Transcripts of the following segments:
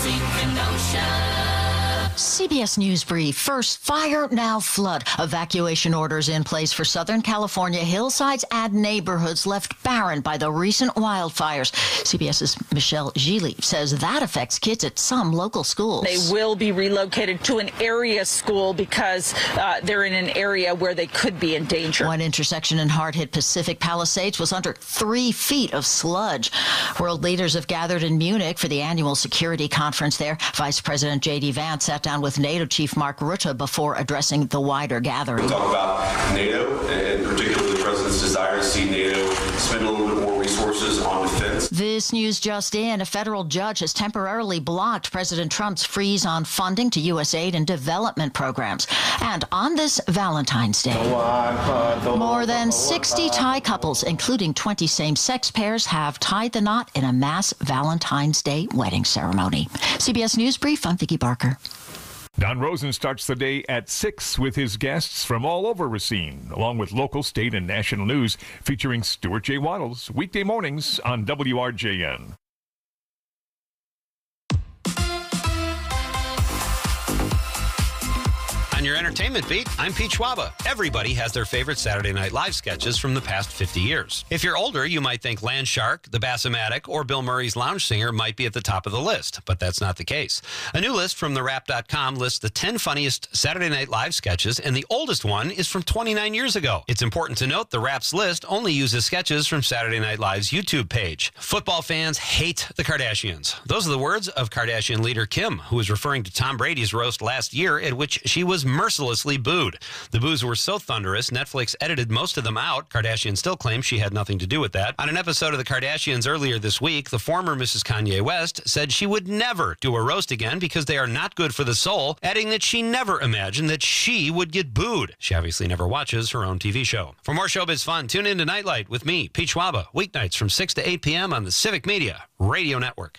Racing Kenosha. CBS News Brief. First, fire, now flood. Evacuation orders in place for Southern California hillsides and neighborhoods left barren by the recent wildfires. CBS's Michelle Gili says that affects kids at some local schools. They will be relocated to an area school because they're in an area where they could be in danger. One intersection in hard-hit Pacific Palisades was under 3 feet of sludge. World leaders have gathered in Munich for the annual security conference there. Vice President J.D. Vance sat down with NATO Chief Mark Rutte before addressing the wider gathering. We'll talk about NATO and particularly the President's desire to see NATO spend a little bit more resources on defense. This news just in. A federal judge has temporarily blocked President Trump's freeze on funding to U.S. aid and development programs. And on this Valentine's Day, more than 60 Thai couples, including 20 same-sex pairs, have tied the knot in a mass Valentine's Day wedding ceremony. CBS News Brief, I'm Vicki Barker. Don Rosen starts the day at 6 with his guests from all over Racine, along with local, state, and national news, featuring Stuart J. Waddles, weekday mornings on WRJN. On your entertainment beat, I'm Pete Schwaba. Everybody has their favorite Saturday Night Live sketches from the past 50 years. If you're older, you might think Land Shark, The Bassomatic, or Bill Murray's Lounge Singer might be at the top of the list, but that's not the case. A new list from TheWrap.com lists the 10 funniest Saturday Night Live sketches, and the oldest one is from 29 years ago. It's important to note The Wrap's list only uses sketches from Saturday Night Live's YouTube page. Football fans hate the Kardashians. Those are the words of Kardashian leader Kim, who was referring to Tom Brady's roast last year, at which she was mercilessly booed. The boos were so thunderous, Netflix edited most of them out. Kardashian still claims she had nothing to do with that. On an episode of The Kardashians earlier this week, the former Mrs. Kanye West said she would never do a roast again because they are not good for the soul, adding that she never imagined that she would get booed. She obviously never watches her own TV show. For more showbiz fun, tune in to Nightlight with me, Pete Schwaba, weeknights from 6 to 8 p.m. on the Civic Media Radio Network.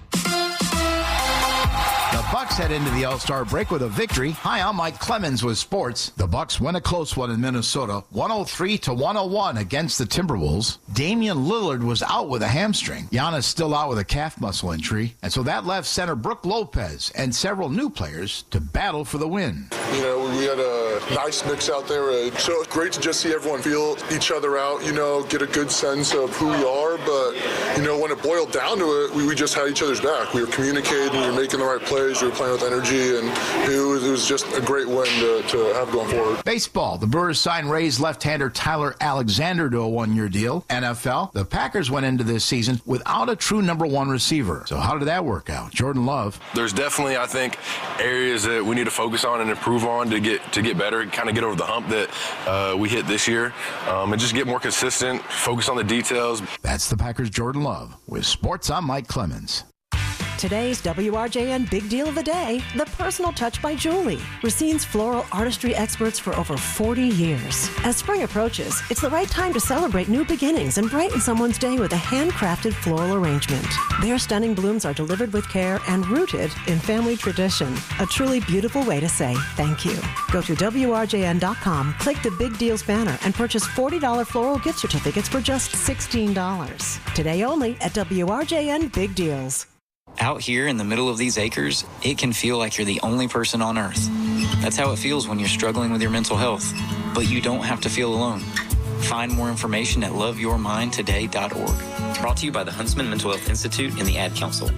The Bucks head into the All-Star break with a victory. Hi, I'm Mike Clemens with sports. The Bucks win a close one in Minnesota, 103-101 against the Timberwolves. Damian Lillard was out with a hamstring. Giannis still out with a calf muscle injury. And so that left center Brook Lopez and several new players to battle for the win. You know, we had a nice mix out there. So it's great to just see everyone feel each other out, you know, get a good sense of who we are. But, you know, when it boiled down to it, we just had each other's back. We were communicating, we were making the right plays. We were playing with energy, and it was just a great win to have going forward. Baseball. The Brewers signed Rays left-hander Tyler Alexander to a one-year deal. NFL. The Packers went into this season without a true number one receiver. So how did that work out? Jordan Love. There's definitely, I think, areas that we need to focus on and improve on to get better, kind of get over the hump that we hit this year, and just get more consistent, focus on the details. That's the Packers' Jordan Love. With sports, I'm Mike Clemens. Today's WRJN Big Deal of the Day, the personal touch by Julie, Racine's floral artistry experts for over 40 years. As spring approaches, it's the right time to celebrate new beginnings and brighten someone's day with a handcrafted floral arrangement. Their stunning blooms are delivered with care and rooted in family tradition. A truly beautiful way to say thank you. Go to WRJN.com, click the Big Deals banner, and purchase $40 floral gift certificates for just $16. Today only at WRJN Big Deals. Out here in the middle of these acres, it can feel like you're the only person on Earth. That's how it feels when you're struggling with your mental health. But you don't have to feel alone. Find more information at loveyourmindtoday.org. Brought to you by the Huntsman Mental Health Institute and the Ad Council.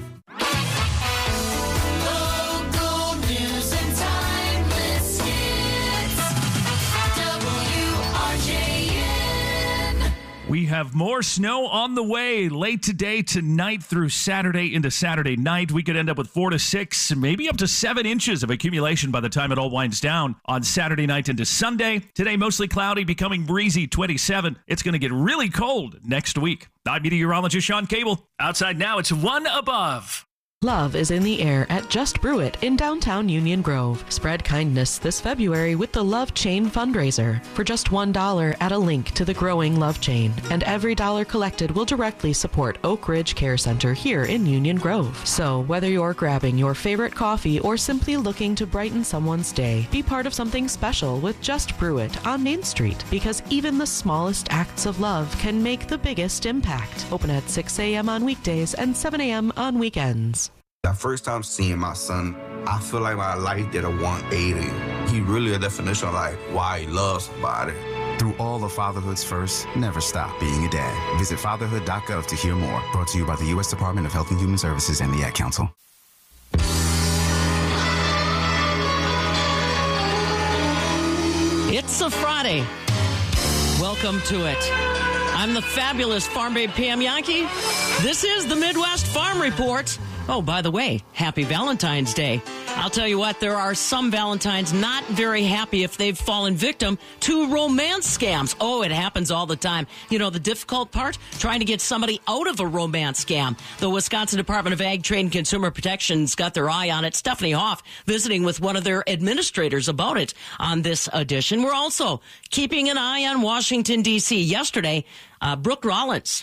We have more snow on the way late today, tonight through Saturday into Saturday night. We could end up with 4 to 6, maybe up to 7 inches of accumulation by the time it all winds down on Saturday night into Sunday. Today, mostly cloudy, becoming breezy, 27. It's going to get really cold next week. I'm meteorologist Sean Cable. Outside now, it's 1 above. Love is in the air at Just Brew It in downtown Union Grove. Spread kindness this February with the Love Chain fundraiser. For just $1, add a link to the growing Love Chain, and every dollar collected will directly support Oak Ridge Care Center here in Union Grove. So whether you're grabbing your favorite coffee or simply looking to brighten someone's day, be part of something special with Just Brew It on Main Street, because even the smallest acts of love can make the biggest impact. Open at 6 a.m. on weekdays and 7 a.m. on weekends. That first time seeing my son, I feel like my life did a 180. He really a definition of like why he loves somebody. Through all of fatherhood's first, never stop being a dad. Visit fatherhood.gov to hear more. Brought to you by the U.S. Department of Health and Human Services and the Ad Council. It's a Friday. Welcome to it. I'm the fabulous Farm Babe Pam Yankee. This is the Midwest Farm Report. Oh, by the way, happy Valentine's Day. I'll tell you what, there are some Valentines not very happy if they've fallen victim to romance scams. Oh, it happens all the time. You know, the difficult part? Trying to get somebody out of a romance scam. The Wisconsin Department of Ag, Trade, and Consumer Protection's got their eye on it. Stephanie Hoff visiting with one of their administrators about it on this edition. We're also keeping an eye on Washington, D.C. Yesterday, Brooke Rollins,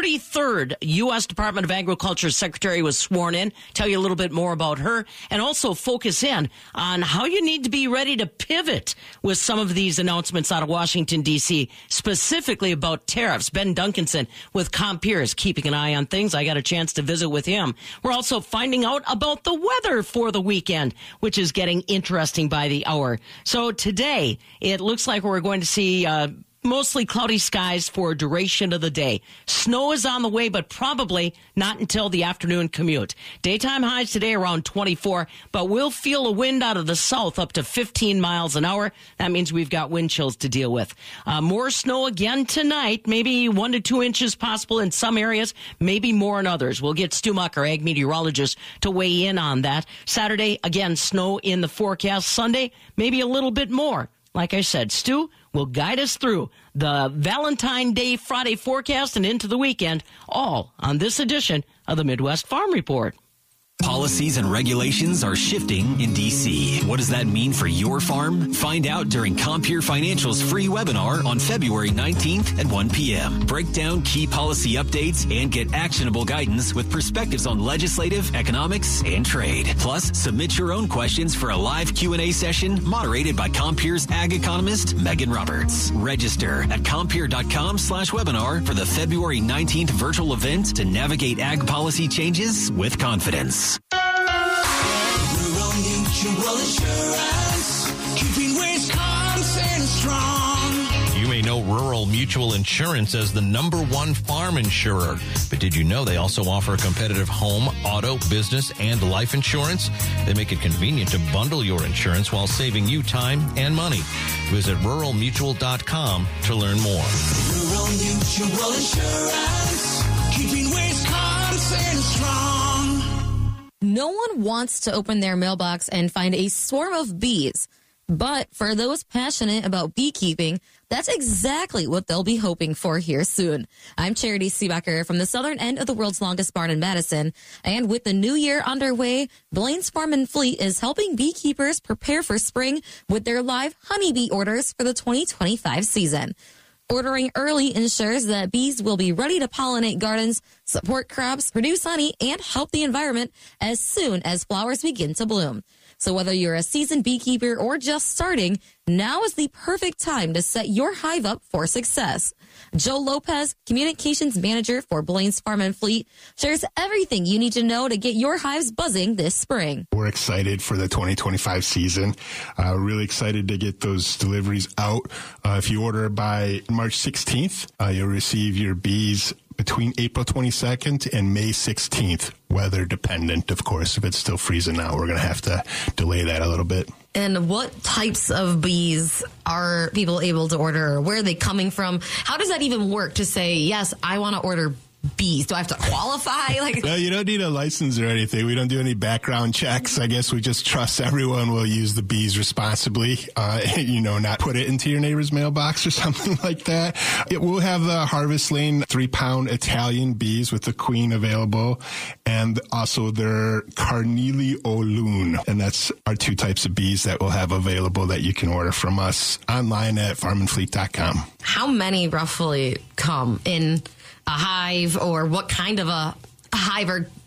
33rd U.S. Department of Agriculture Secretary, was sworn in. Tell you a little bit more about her and also focus in on how you need to be ready to pivot with some of these announcements out of Washington, D.C., specifically about tariffs. Ben Duncanson with Compeer is keeping an eye on things. I got a chance to visit with him. We're also finding out about the weather for the weekend, which is getting interesting by the hour. So today, it looks like we're going to see mostly cloudy skies for a duration of the day. Snow is on the way, but probably not until the afternoon commute. Daytime highs today around 24, but we'll feel a wind out of the south up to 15 miles an hour. That means we've got wind chills to deal with. More snow again tonight, maybe 1 to 2 inches possible in some areas, maybe more in others. We'll get Stu Muck, our ag meteorologist, to weigh in on that. Saturday, again, snow in the forecast. Sunday, maybe a little bit more. Like I said, Stu will guide us through the Valentine's Day Friday forecast and into the weekend, all on this edition of the Midwest Farm Report. Policies and regulations are shifting in D.C. What does that mean for your farm? Find out during Compeer Financial's free webinar on February 19th at 1 p.m. Break down key policy updates and get actionable guidance with perspectives on legislative, economics, and trade. Plus, submit your own questions for a live Q&A session moderated by Compeer's ag economist, Megan Roberts. Register at Compeer.com/webinar for the February 19th virtual event to navigate ag policy changes with confidence. Rural Mutual Insurance, keeping Wisconsin strong. You may know Rural Mutual Insurance as the #1 farm insurer, but did you know they also offer competitive home, auto, business, and life insurance? They make it convenient to bundle your insurance while saving you time and money. Visit ruralmutual.com to learn more. Rural Mutual Insurance, keeping Wisconsin strong. No one wants to open their mailbox and find a swarm of bees. But for those passionate about beekeeping, that's exactly what they'll be hoping for here soon. I'm Charity Seebacher from the southern end of the world's longest barn in Madison. And with the new year underway, Blaine's Farm and Fleet is helping beekeepers prepare for spring with their live honeybee orders for the 2025 season. Ordering early ensures that bees will be ready to pollinate gardens, support crops, produce honey, and help the environment as soon as flowers begin to bloom. So whether you're a seasoned beekeeper or just starting, now is the perfect time to set your hive up for success. Joe Lopez, Communications Manager for Blaine's Farm and Fleet, shares everything you need to know to get your hives buzzing this spring. We're excited for the 2025 season. Really excited to get those deliveries out. If you order by March 16th, you'll receive your bees between April 22nd and May 16th, weather dependent, of course. If it's still freezing out, we're going to have to delay that a little bit. And what types of bees are people able to order? Where are they coming from? How does that even work to say, yes, I want to order bees? Do I have to qualify? No, you don't need a license or anything. We don't do any background checks. I guess we just trust everyone will use the bees responsibly, not put it into your neighbor's mailbox or something like that. We'll have the Harvest Lane 3-pound Italian bees with the queen available, and also their Carneliolune. And that's our 2 types of bees that we'll have available that you can order from us online at farmandfleet.com. How many roughly come in a hive, or what kind of a hive are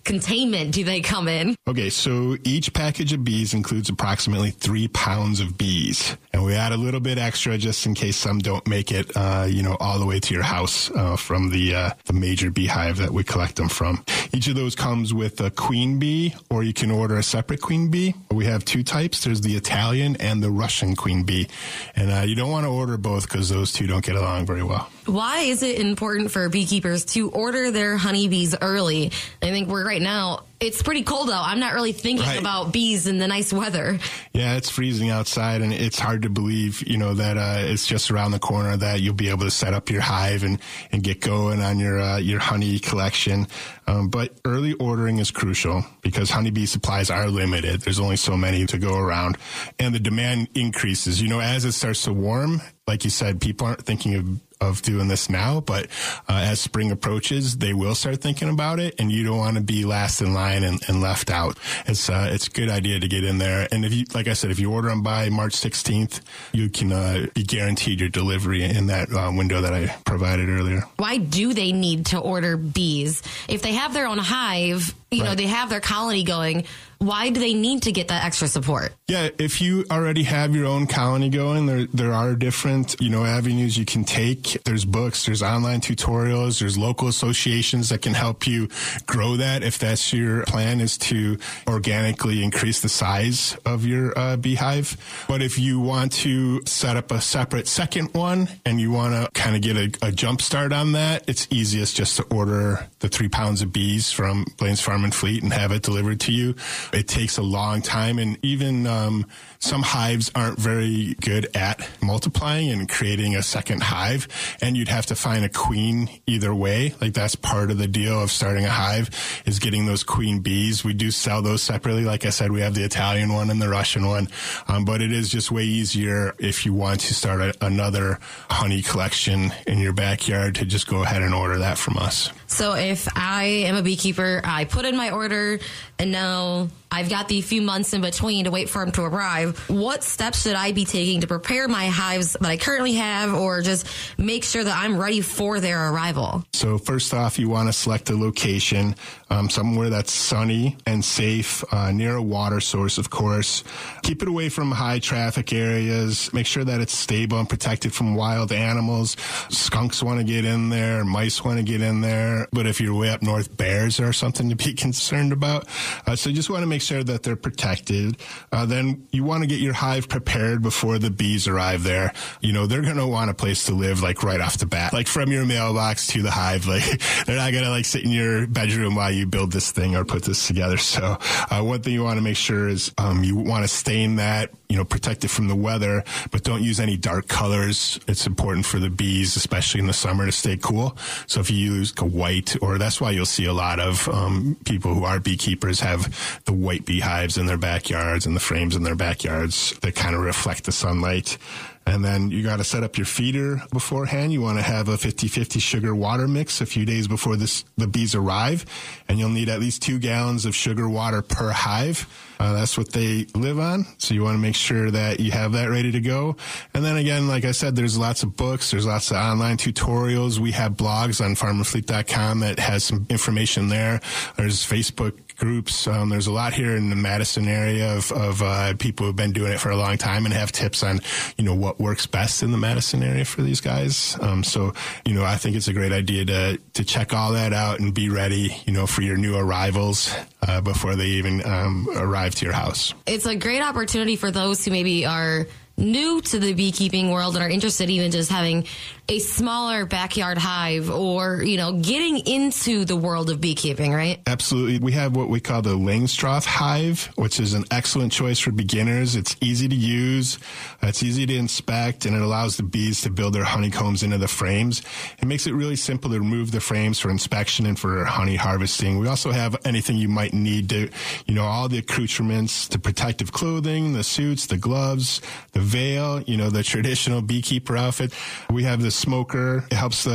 containment do they come in? Okay, so each package of bees includes approximately 3 pounds of bees. And we add a little bit extra just in case some don't make it, all the way to your house from the major beehive that we collect them from. Each of those comes with a queen bee, or you can order a separate queen bee. We have 2 types. There's the Italian and the Russian queen bee. And you don't want to order both because those two don't get along very well. Why is it important for beekeepers to order their honeybees early? I think right now, it's pretty cold out. I'm not really thinking about bees in the nice weather. Yeah, it's freezing outside, and it's hard to believe, that it's just around the corner that you'll be able to set up your hive and get going on your honey collection. But early ordering is crucial because honeybee supplies are limited. There's only so many to go around, and the demand increases. As it starts to warm, like you said, people aren't thinking of doing this now, but as spring approaches, they will start thinking about it, and you don't want to be last in line and left out. It's a good idea to get in there. And if you order them by March 16th, you can be guaranteed your delivery in that window that I provided earlier. Why do they need to order bees? If they have their own hive, they have their colony going, why do they need to get that extra support? Yeah, if you already have your own colony going, there are different, avenues you can take. There's books, there's online tutorials, there's local associations that can help you grow that if that's your plan, is to organically increase the size of your beehive. But if you want to set up a separate second one and you want to kind of get a jump start on that, it's easiest just to order the 3 pounds of bees from Blaine's Farm and Fleet and have it delivered to you. It takes a long time, and even some hives aren't very good at multiplying and creating a second hive, and you'd have to find a queen either way. Like, that's part of the deal of starting a hive, is getting those queen bees. We do sell those separately. Like I said, we have the Italian one and the Russian one, but it is just way easier if you want to start another honey collection in your backyard to just go ahead and order that from us. So if I am a beekeeper, I put in my order, and now I've got the few months in between to wait for them to arrive. What steps should I be taking to prepare my hives that I currently have, or just make sure that I'm ready for their arrival? So first off, you want to select a location, somewhere that's sunny and safe, near a water source, of course. Keep it away from high traffic areas. Make sure that it's stable and protected from wild animals. Skunks want to get in there. Mice want to get in there. But if you're way up north, bears are something to be concerned about. So you just want to make sure that they're protected. Then you want to get your hive prepared before the bees arrive there. They're going to want a place to live, like right off the bat, like from your mailbox to the hive. Like, they're not going to sit in your bedroom while you build this thing or put this together. So one thing you want to make sure is you want to stain that, protect it from the weather, but don't use any dark colors. It's important for the bees, especially in the summer, to stay cool. So if you use a white, or that's why you'll see a lot of people who are beekeepers have the white beehives in their backyards and the frames in their backyards that kind of reflect the sunlight. And then you got to set up your feeder beforehand. You want to have a 50-50 sugar water mix a few days before the bees arrive. And you'll need at least 2 gallons of sugar water per hive. That's what they live on. So you want to make sure that you have that ready to go. And then again, like I said, there's lots of books. There's lots of online tutorials. We have blogs on farmandfleet.com that has some information there. There's Facebook groups. There's a lot here in the Madison area of people who've been doing it for a long time and have tips on, what works best in the Madison area for these guys. So I think it's a great idea to check all that out and be ready, for your new arrivals before they even arrive to your house. It's a great opportunity for those who maybe are new to the beekeeping world and are interested even just having a smaller backyard hive, or, getting into the world of beekeeping, right? Absolutely. We have what we call the Langstroth hive, which is an excellent choice for beginners. It's easy to use, it's easy to inspect, and it allows the bees to build their honeycombs into the frames. It makes it really simple to remove the frames for inspection and for honey harvesting. We also have anything you might need to, all the accoutrements, the protective clothing, the suits, the gloves, the veil, the traditional beekeeper outfit. We have the smoker. It helps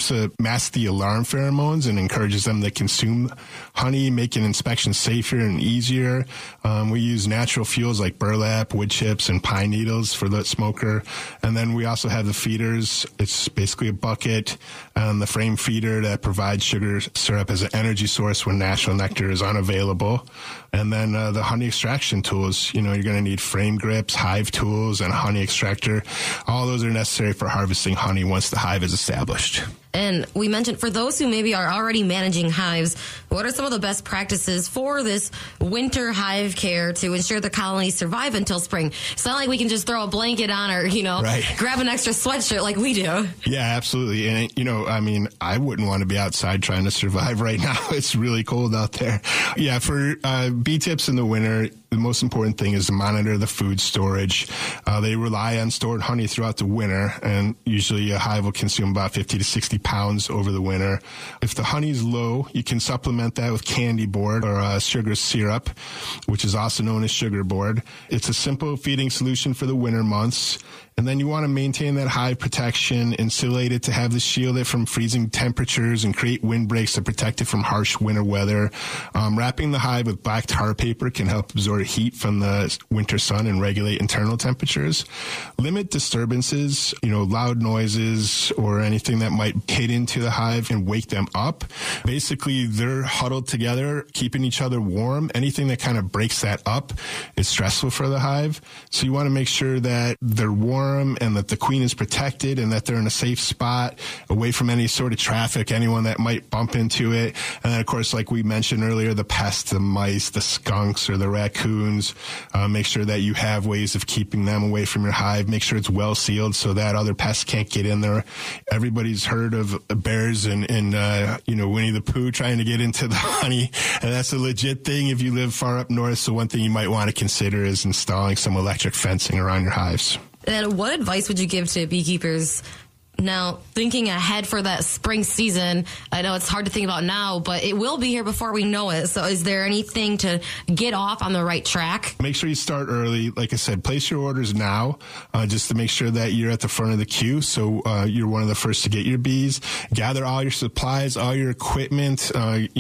mask the alarm pheromones and encourages them to consume honey, making inspection safer and easier. We use natural fuels like burlap, wood chips, and pine needles for the smoker. And then we also have the feeders. It's basically a bucket, the frame feeder that provides sugar syrup as an energy source when natural nectar is unavailable. And then the honey extraction tools. You're going to need frame grips, hive tools, and a honey extractor. All those are necessary for harvesting honey once the hive is established. And we mentioned for those who maybe are already managing hives, what are some of the best practices for this winter hive care to ensure the colonies survive until spring? It's not like we can just throw a blanket on or, grab an extra sweatshirt like we do. Yeah, absolutely. And, I wouldn't want to be outside trying to survive right now. It's really cold out there. Yeah, for bee tips in the winter, the most important thing is to monitor the food storage. They rely on stored honey throughout the winter, and usually a hive will consume about 50 to 60 pounds over the winter. If the honey is low, you can supplement that with candy board or sugar syrup, which is also known as sugar board. It's a simple feeding solution for the winter months. And then you want to maintain that hive protection, insulate it to have this shield it from freezing temperatures and create windbreaks to protect it from harsh winter weather. Wrapping the hive with black tar paper can help absorb heat from the winter sun and regulate internal temperatures. Limit disturbances, loud noises or anything that might hit into the hive and wake them up. Basically, they're huddled together, keeping each other warm. Anything that kind of breaks that up is stressful for the hive. So you want to make sure that they're warm and that the queen is protected and that they're in a safe spot away from any sort of traffic, anyone that might bump into it. And then, of course, like we mentioned earlier, the pests, the mice, the skunks or the raccoons, make sure that you have ways of keeping them away from your hive. Make sure it's well sealed so that other pests can't get in there. Everybody's heard of bears and Winnie the Pooh trying to get into the honey. And that's a legit thing if you live far up north. So one thing you might want to consider is installing some electric fencing around your hives. And what advice would you give to beekeepers now, thinking ahead for that spring season? I know it's hard to think about now, but it will be here before we know it. So is there anything to get off on the right track? Make sure you start early. Like I said, place your orders now just to make sure that you're at the front of the queue. So you're one of the first to get your bees. Gather all your supplies, all your equipment,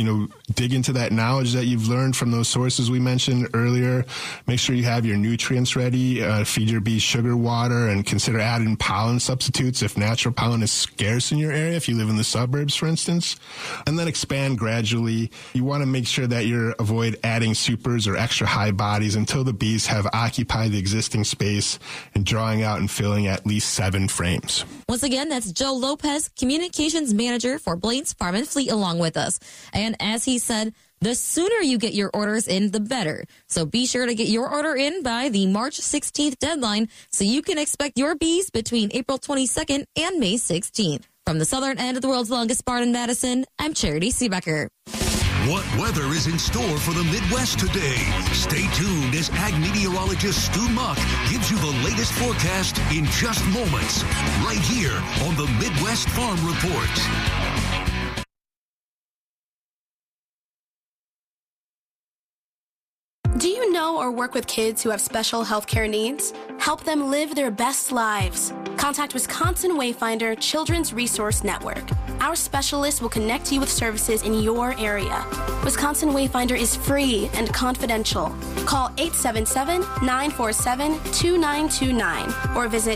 dig into that knowledge that you've learned from those sources we mentioned earlier. Make sure you have your nutrients ready. Feed your bees sugar water and consider adding pollen substitutes if natural pollen is scarce in your area, if you live in the suburbs, for instance. And then expand gradually. You want to make sure that you avoid adding supers or extra high bodies until the bees have occupied the existing space and drawing out and filling at least 7 frames. Once again, that's Joe Lopez, Communications Manager for Blaine's Farm and Fleet, along with us. And as he said, the sooner you get your orders in, the better. So be sure to get your order in by the March 16th deadline so you can expect your bees between April 22nd and May 16th. From the southern end of the world's longest barn in Madison, I'm Charity Seebecker. What weather is in store for the Midwest today? Stay tuned as ag meteorologist Stu Muck gives you the latest forecast in just moments, right here on the Midwest Farm Report. Do you know or work with kids who have special healthcare needs? Help them live their best lives. Contact Wisconsin Wayfinder Children's Resource Network. Our specialists will connect you with services in your area. Wisconsin Wayfinder is free and confidential. Call 877-947-2929 or visit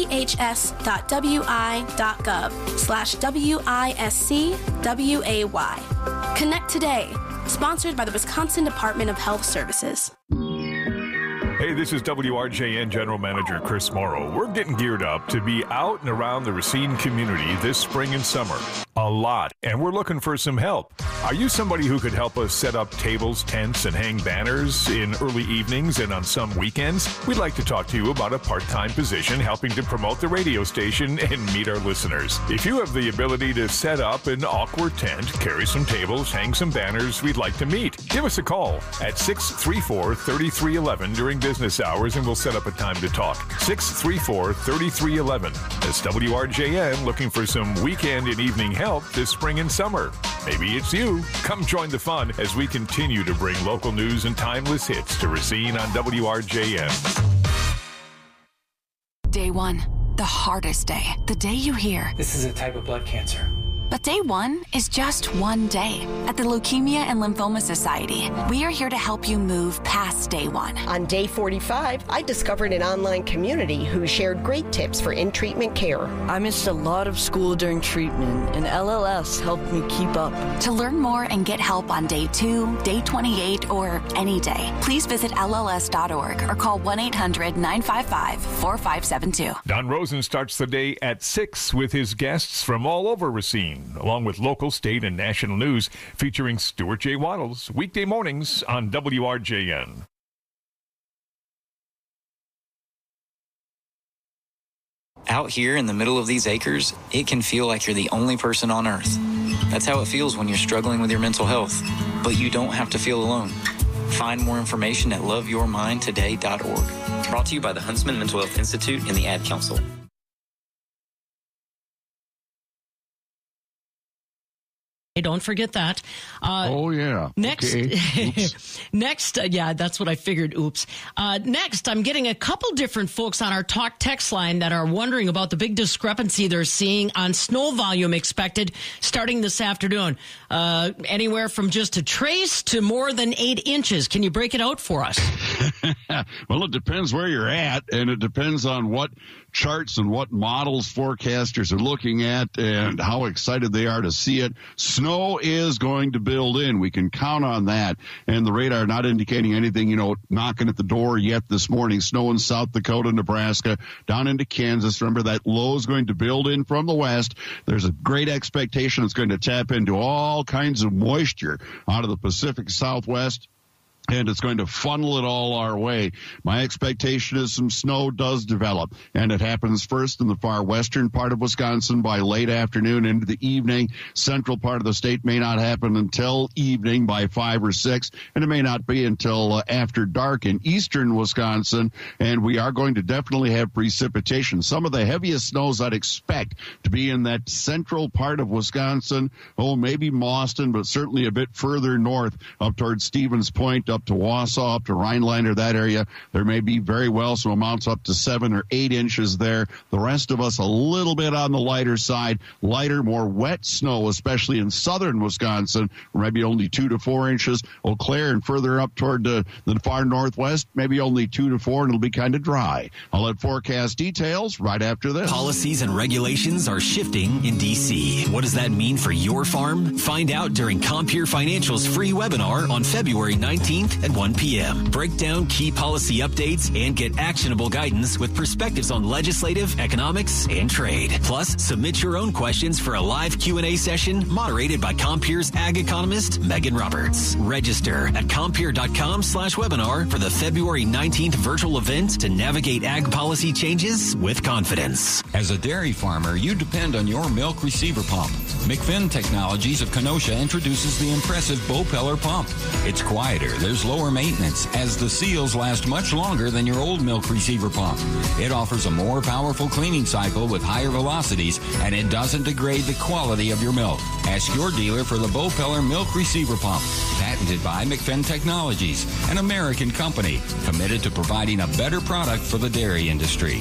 dhs.wi.gov/WISCWAY. Connect today. Sponsored by the Wisconsin Department of Health Services. Hey, this is WRJN General Manager Chris Morrow. We're getting geared up to be out and around the Racine community this spring and summer. A lot. And we're looking for some help. Are you somebody who could help us set up tables, tents, and hang banners in early evenings and on some weekends? We'd like to talk to you about a part-time position helping to promote the radio station and meet our listeners. If you have the ability to set up an awkward tent, carry some tables, hang some banners, we'd like to meet. Give us a call at 634-3311 during business hours and we'll set up a time to talk. 634-3311. That's WRJN looking for some weekend and evening help this spring and summer. Maybe it's you. Come join the fun as we continue to bring local news and timeless hits to Racine on WRJN. Day one, the hardest day. The day you hear, this is a type of blood cancer. But day one is just one day. At the Leukemia and Lymphoma Society, we are here to help you move past day one. On day 45, I discovered an online community who shared great tips for in-treatment care. I missed a lot of school during treatment, and LLS helped me keep up. To learn more and get help on day 2, day 28, or any day, please visit LLS.org or call 1-800-955-4572. Don Rosen starts the day at 6 with his guests from all over Racine, along with local, state, and national news featuring Stuart J. Waddles, weekday mornings on WRJN. Out here in the middle of these acres, it can feel like you're the only person on earth. That's how it feels when you're struggling with your mental health. But you don't have to feel alone. Find more information at loveyourmindtoday.org. Brought to you by the Huntsman Mental Health Institute and the Ad Council. Don't forget that. Oh, yeah. Next, okay. yeah, that's what I figured. Oops. Next, I'm getting a couple different folks on our talk text line that are wondering about the big discrepancy they're seeing on snow volume expected starting this afternoon. Anywhere from just a trace to more than 8 inches. Can you break it out for us? Well, it depends where you're at, and it depends on what charts and what models forecasters are looking at and how excited they are to see it. Snow is going to build in. We can count on that. And the radar not indicating anything, knocking at the door yet this morning. Snow in South Dakota, Nebraska, down into Kansas. Remember, that low is going to build in from the west. There's a great expectation it's going to tap into all kinds of moisture out of the Pacific Southwest, and it's going to funnel it all our way. My expectation is some snow does develop, and it happens first in the far western part of Wisconsin by late afternoon into the evening. Central part of the state may not happen until evening by 5 or 6, and it may not be until after dark in eastern Wisconsin, and we are going to definitely have precipitation. Some of the heaviest snows I'd expect to be in that central part of Wisconsin, maybe Mauston, but certainly a bit further north up towards Stevens Point, up to Wausau, up to Rhinelander, that area. There may be very well some amounts up to 7 or 8 inches there. The rest of us a little bit on the lighter side. Lighter, more wet snow, especially in southern Wisconsin, maybe only 2 to 4 inches. Eau Claire and further up toward the far northwest, maybe only 2 to 4, and it'll be kind of dry. I'll let forecast details right after this. Policies and regulations are shifting in D.C. What does that mean for your farm? Find out during Compeer Financial's free webinar on February 19th at 1 p.m. Break down key policy updates and get actionable guidance with perspectives on legislative, economics, and trade. Plus, submit your own questions for a live Q&A session moderated by Compeer's ag economist, Megan Roberts. Register at Compeer.com/webinar for the February 19th virtual event to navigate ag policy changes with confidence. As a dairy farmer, you depend on your milk receiver pump. McFinn Technologies of Kenosha introduces the impressive Bopeller pump. It's quieter, there's lower maintenance, as the seals last much longer than your old milk receiver pump. It offers a more powerful cleaning cycle with higher velocities, and it doesn't degrade the quality of your milk. Ask your dealer for the Bopeller milk receiver pump, patented by McFinn Technologies, an American company committed to providing a better product for the dairy industry.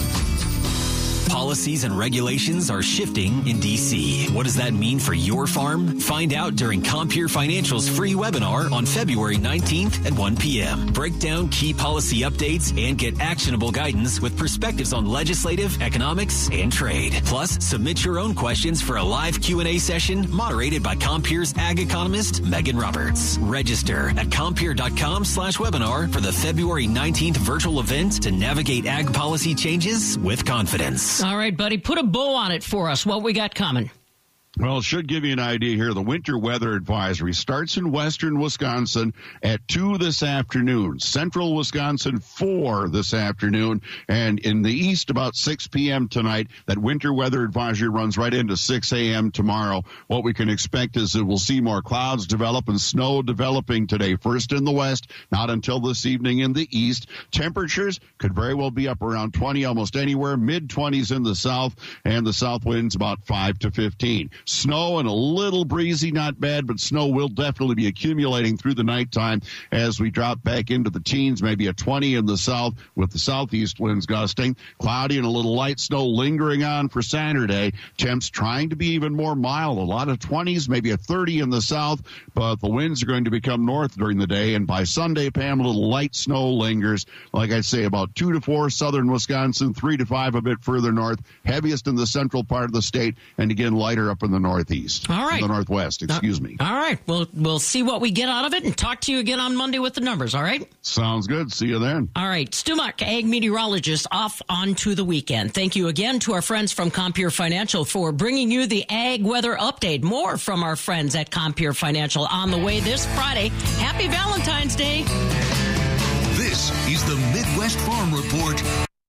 Policies and regulations are shifting in D.C. What does that mean for your farm? Find out during Compeer Financial's free webinar on February 19th at 1 p.m. Break down key policy updates and get actionable guidance with perspectives on legislative, economics, and trade. Plus, submit your own questions for a live Q&A session moderated by Compeer's ag economist, Megan Roberts. Register at Compeer.com/webinar for the February 19th virtual event to navigate ag policy changes with confidence. All right, buddy, put a bow on it for us. What we got coming? Well, it should give you an idea here. The winter weather advisory starts in western Wisconsin at 2 this afternoon. Central Wisconsin, 4 this afternoon. And in the east, about 6 p.m. tonight. That winter weather advisory runs right into 6 a.m. tomorrow. What we can expect is that we'll see more clouds develop and snow developing today. First in the west, not until this evening in the east. Temperatures could very well be up around 20 almost anywhere. Mid-20s in the south, and the south winds about 5 to 15. Snow and a little breezy, not bad, but snow will definitely be accumulating through the nighttime as we drop back into the teens, maybe a 20 in the south with the southeast winds gusting. Cloudy and a little light snow lingering on for Saturday. Temps trying to be even more mild. A lot of 20s, maybe a 30 in the south, but the winds are going to become north during the day. And by Sunday, Pam, a little light snow lingers. Like I say, about 2 to 4 southern Wisconsin, 3 to 5 a bit further north. Heaviest in the central part of the state, and again, lighter up in the northeast. All right. The northwest, excuse me. All right. We'll see what we get out of it and talk to you again on Monday with the numbers, all right? Sounds good. See you then. All right. Stu Muck, ag meteorologist, off onto the weekend. Thank you again to our friends from Compeer Financial for bringing you the ag weather update. More from our friends at Compeer Financial on the way this Friday. Happy Valentine's Day. This is the Midwest Farm Report.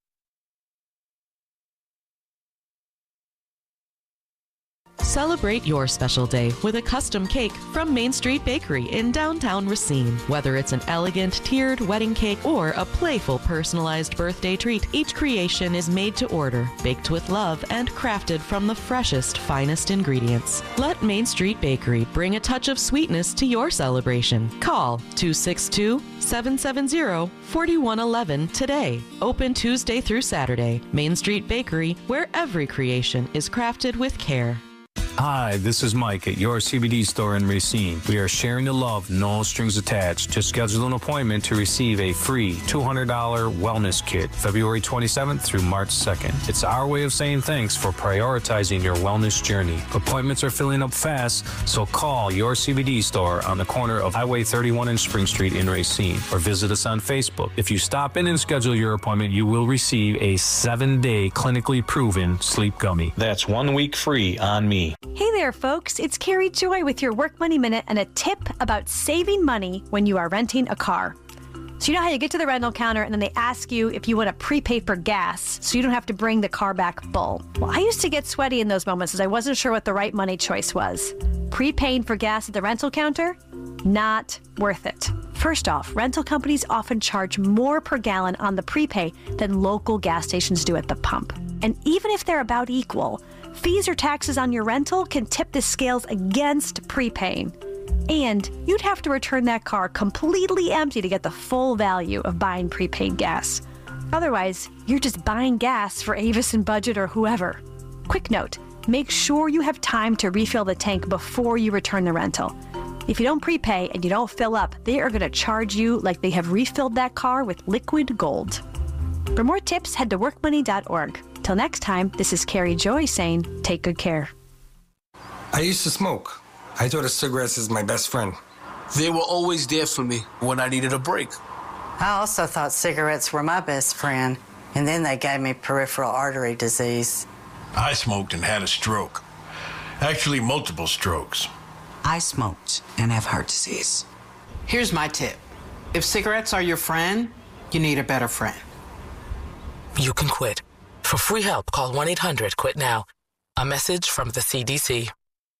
Celebrate your special day with a custom cake from Main Street Bakery in downtown Racine. Whether it's an elegant tiered wedding cake or a playful personalized birthday treat, each creation is made to order, baked with love, and crafted from the freshest, finest ingredients. Let Main Street Bakery bring a touch of sweetness to your celebration. Call 262-770-4111 today. Open Tuesday through Saturday. Main Street Bakery, where every creation is crafted with care. Hi, this is Mike at your CBD store in Racine. We are sharing the love, no strings attached. Just schedule an appointment to receive a free $200 wellness kit, February 27th through March 2nd. It's our way of saying thanks for prioritizing your wellness journey. Appointments are filling up fast, so call your CBD store on the corner of Highway 31 and Spring Street in Racine, or visit us on Facebook. If you stop in and schedule your appointment, you will receive a 7-day clinically proven sleep gummy. That's 1 week free on me. Hey there, folks. It's Carrie Joy with your Work Money Minute and a tip about saving money when you are renting a car. So you know how you get to the rental counter and then they ask you if you want to prepay for gas so you don't have to bring the car back full. Well, I used to get sweaty in those moments as I wasn't sure what the right money choice was. Prepaying for gas at the rental counter? Not worth it. First off, rental companies often charge more per gallon on the prepay than local gas stations do at the pump. And even if they're about equal, fees or taxes on your rental can tip the scales against prepaying. And you'd have to return that car completely empty to get the full value of buying prepaid gas. Otherwise, you're just buying gas for Avis and Budget or whoever. Quick note, make sure you have time to refill the tank before you return the rental. If you don't prepay and you don't fill up, they are going to charge you like they have refilled that car with liquid gold. For more tips, head to workmoney.org. Till next time, this is Carrie Joy saying, take good care. I used to smoke. I thought of cigarettes as my best friend. They were always there for me when I needed a break. I also thought cigarettes were my best friend, and then they gave me peripheral artery disease. I smoked and had a stroke. Actually, multiple strokes. I smoked and have heart disease. Here's my tip. If cigarettes are your friend, you need a better friend. You can quit. For free help, call 1-800-QUIT-NOW. A message from the CDC.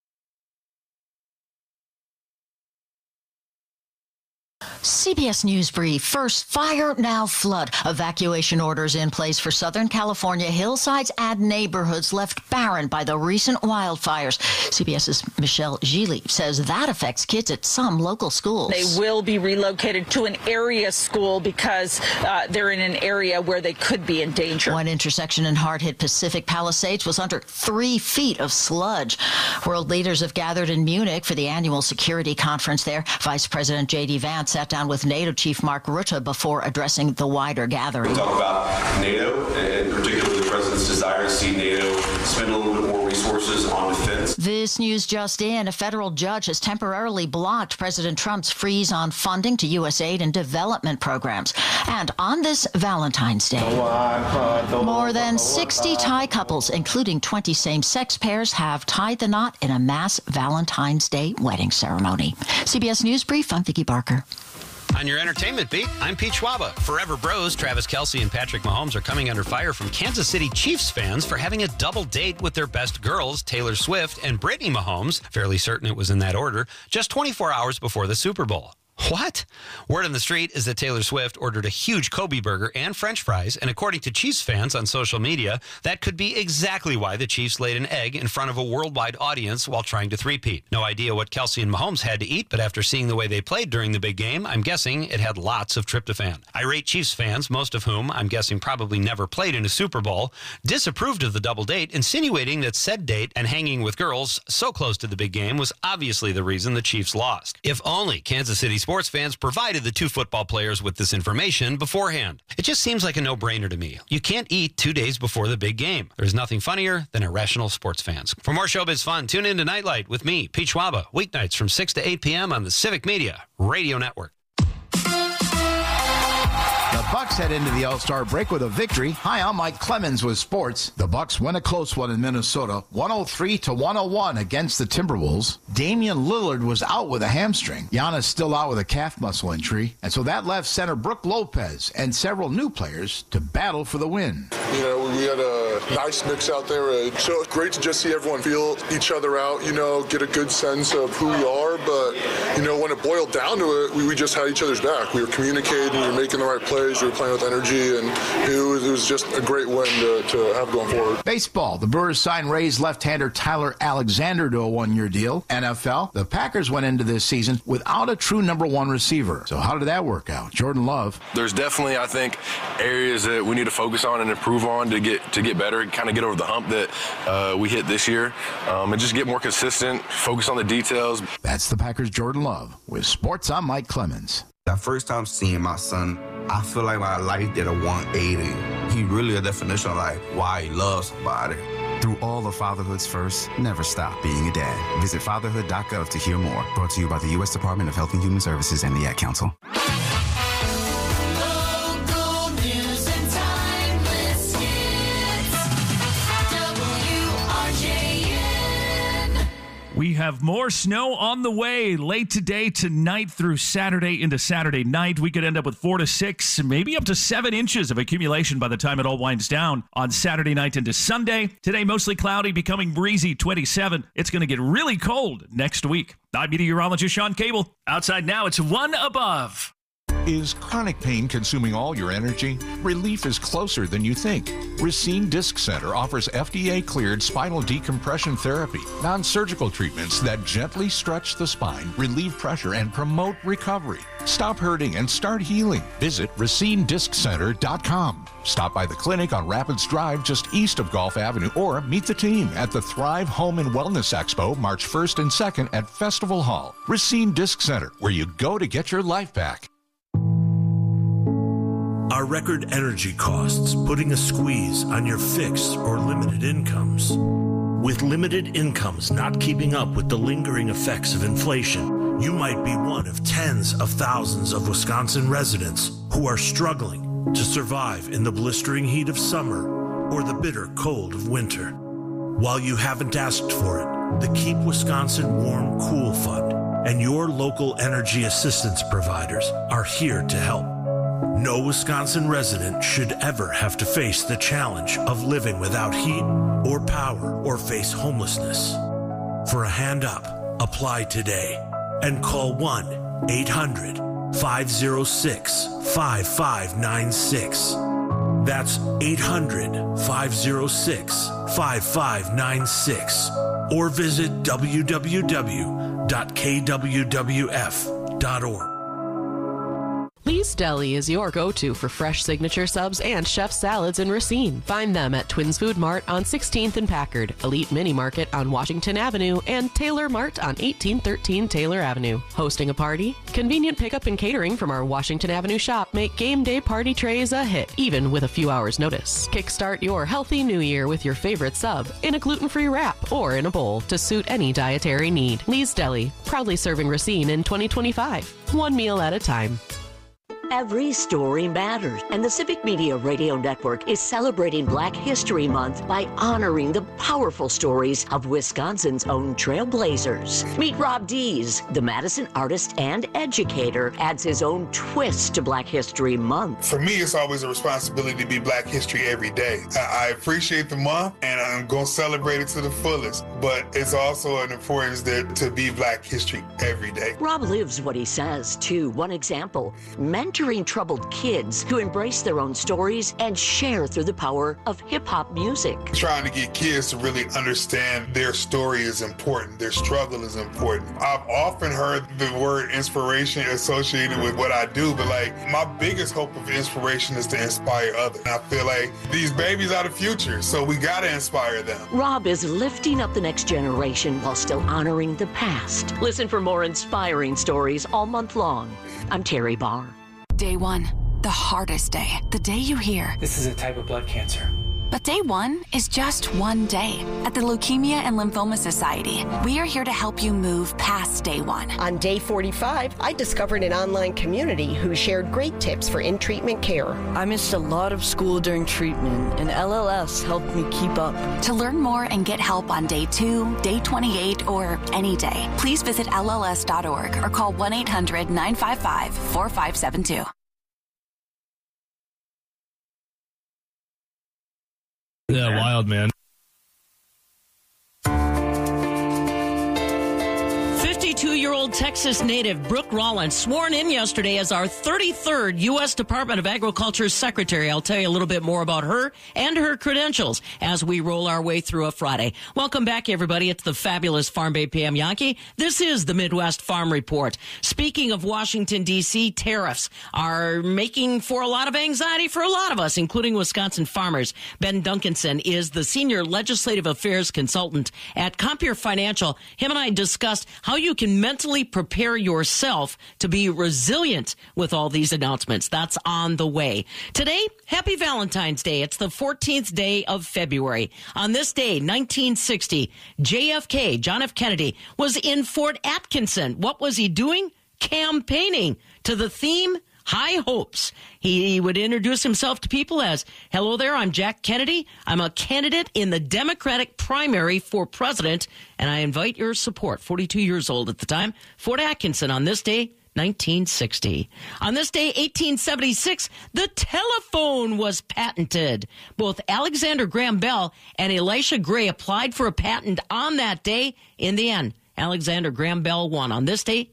CBS News Brief. First, fire, now flood. Evacuation orders in place for Southern California hillsides and neighborhoods left barren by the recent wildfires. CBS's Michelle Gili says that affects kids at some local schools. They will be relocated to an area school because they're in an area where they could be in danger. One intersection in hard-hit Pacific Palisades was under 3 feet of sludge. World leaders have gathered in Munich for the annual security conference there. Vice President J.D. Vance sat down with NATO Chief Mark Rutte before addressing the wider gathering. We talk about NATO, and particularly the President's desire to see NATO spend a little bit more resources on defense. This news just in. A federal judge has temporarily blocked President Trump's freeze on funding to U.S. aid and development programs. And on this Valentine's Day, more than 60 Thai couples, including 20 same-sex pairs, have tied the knot in a mass Valentine's Day wedding ceremony. CBS News Brief, I'm Vicki Barker. On your entertainment beat, I'm Pete Schwaba. Forever Bros, Travis Kelce and Patrick Mahomes are coming under fire from Kansas City Chiefs fans for having a double date with their best girls, Taylor Swift and Brittany Mahomes, fairly certain it was in that order, just 24 hours before the Super Bowl. What? Word on the street is that Taylor Swift ordered a huge Kobe burger and French fries, and according to Chiefs fans on social media, that could be exactly why the Chiefs laid an egg in front of a worldwide audience while trying to three-peat. No idea what Kelce and Mahomes had to eat, but after seeing the way they played during the big game, I'm guessing it had lots of tryptophan. Irate Chiefs fans, most of whom I'm guessing probably never played in a Super Bowl, disapproved of the double date, insinuating that said date and hanging with girls so close to the big game was obviously the reason the Chiefs lost. If only Kansas City sports fans provided the two football players with this information beforehand. It just seems like a no-brainer to me. You can't eat 2 days before the big game. There's nothing funnier than irrational sports fans. For more showbiz fun, tune in to Nightlight with me, Pete Schwaba, weeknights from 6 to 8 p.m. on the Civic Media Radio Network. The Bucs head into the All-Star break with a victory. Hi, I'm Mike Clemens with sports. The Bucs win a close one in Minnesota, 103-101 against the Timberwolves. Damian Lillard was out with a hamstring. Giannis still out with a calf muscle injury. And so that left center Brook Lopez and several new players to battle for the win. You know, we had a nice mix out there. So it's great to just see everyone feel each other out, you know, get a good sense of who we are. But, you know, when it boiled down to it, we just had each other's back. We were communicating, we were making the right plays, we were playing with energy, and it was just a great win to have going forward. Baseball, the Brewers signed Rays left-hander Tyler Alexander to a one-year deal. NFL, the Packers went into this season without a true number one receiver. So how did that work out? Jordan Love. There's definitely, I think, areas that we need to focus on and improve on to get better, kind of get over the hump that we hit this year, and just get more consistent, focus on the details. That's the Packers' Jordan Love. With sports, I'm Mike Clemens. That first time seeing my son, I feel like my life did a 180. He really a definition of like why he loves somebody. Through all of fatherhood's first, never stop being a dad. Visit fatherhood.gov to hear more. Brought to you by the U.S. Department of Health and Human Services and the Ad Council. We have more snow on the way late today, tonight through Saturday into Saturday night. We could end up with 4 to 6, maybe up to 7 inches of accumulation by the time it all winds down on Saturday night into Sunday. Today, mostly cloudy, becoming breezy, 27. It's going to get really cold next week. I'm meteorologist Sean Cable. Outside now, it's 1 above. Is chronic pain consuming all your energy? Relief is closer than you think. Racine Disc Center offers FDA-cleared spinal decompression therapy, non-surgical treatments that gently stretch the spine, relieve pressure, and promote recovery. Stop hurting and start healing. Visit RacineDiscCenter.com. Stop by the clinic on Rapids Drive just east of Gulf Avenue, or meet the team at the Thrive Home and Wellness Expo March 1st and 2nd at Festival Hall. Racine Disc Center, where you go to get your life back. Are record energy costs putting a squeeze on your fixed or limited incomes? With limited incomes not keeping up with the lingering effects of inflation, you might be one of tens of thousands of Wisconsin residents who are struggling to survive in the blistering heat of summer or the bitter cold of winter. While you haven't asked for it, the Keep Wisconsin Warm Cool Fund and your local energy assistance providers are here to help. No Wisconsin resident should ever have to face the challenge of living without heat or power or face homelessness. For a hand up, apply today and call 1-800-506-5596. That's 800-506-5596. Or visit www.kwwf.org. Lee's Deli is your go-to for fresh signature subs and chef salads in Racine. Find them at Twins Food Mart on 16th and Packard, Elite Mini Market on Washington Avenue, and Taylor Mart on 1813 Taylor Avenue. Hosting a party? Convenient pickup and catering from our Washington Avenue shop make game day party trays a hit, even with a few hours' notice. Kickstart your healthy new year with your favorite sub in a gluten-free wrap or in a bowl to suit any dietary need. Lee's Deli, proudly serving Racine in 2025. One meal at a time. Every story matters, and the Civic Media Radio Network is celebrating Black History Month by honoring the powerful stories of Wisconsin's own trailblazers. Meet Rob Dees, the Madison artist and educator, adds his own twist to Black History Month. For me, it's always a responsibility to be Black History every day. I appreciate the month, and I'm going to celebrate it to the fullest, but it's also an importance to be Black History every day. Rob lives what he says, too. One example, mentoring troubled kids to embrace their own stories and share through the power of hip-hop music. Trying to get kids to really understand their story is important, their struggle is important. I've often heard the word inspiration associated with what I do, but my biggest hope of inspiration is to inspire others. And I feel like these babies are the future, so we got to inspire them. Rob is lifting up the next generation while still honoring the past. Listen for more inspiring stories all month long. I'm Terry Barr. Day one, the hardest day. The day you hear, this is a type of blood cancer. But day one is just one day. At the Leukemia and Lymphoma Society, we are here to help you move past day one. On day 45, I discovered an online community who shared great tips for in-treatment care. I missed a lot of school during treatment, and LLS helped me keep up. To learn more and get help on day 2, day 28, or any day, please visit LLS.org or call 1-800-955-4572. Yeah, wild, man. 52-year-old Texas native Brooke Rollins sworn in yesterday as our 33rd U.S. Department of Agriculture Secretary. I'll tell you a little bit more about her and her credentials as we roll our way through a Friday. Welcome back, everybody. It's the fabulous Farm Bay PM Yankee. This is the Midwest Farm Report. Speaking of Washington, D.C., tariffs are making for a lot of anxiety for a lot of us, including Wisconsin farmers. Ben Duncanson is the Senior Legislative Affairs Consultant at Compeer Financial. Him and I discussed how you can mentally prepare yourself to be resilient with all these announcements. That's on the way. Today, happy Valentine's Day. It's the 14th day of February. On this day, 1960, JFK, John F. Kennedy, was in Fort Atkinson. What was he doing? Campaigning to the theme High Hopes. He would introduce himself to people as, hello there, I'm Jack Kennedy. I'm a candidate in the Democratic primary for president, and I invite your support. 42 years old at the time. Fort Atkinson on this day, 1960. On this day, 1876, the telephone was patented. Both Alexander Graham Bell and Elisha Gray applied for a patent on that day. In the end, Alexander Graham Bell won on this day,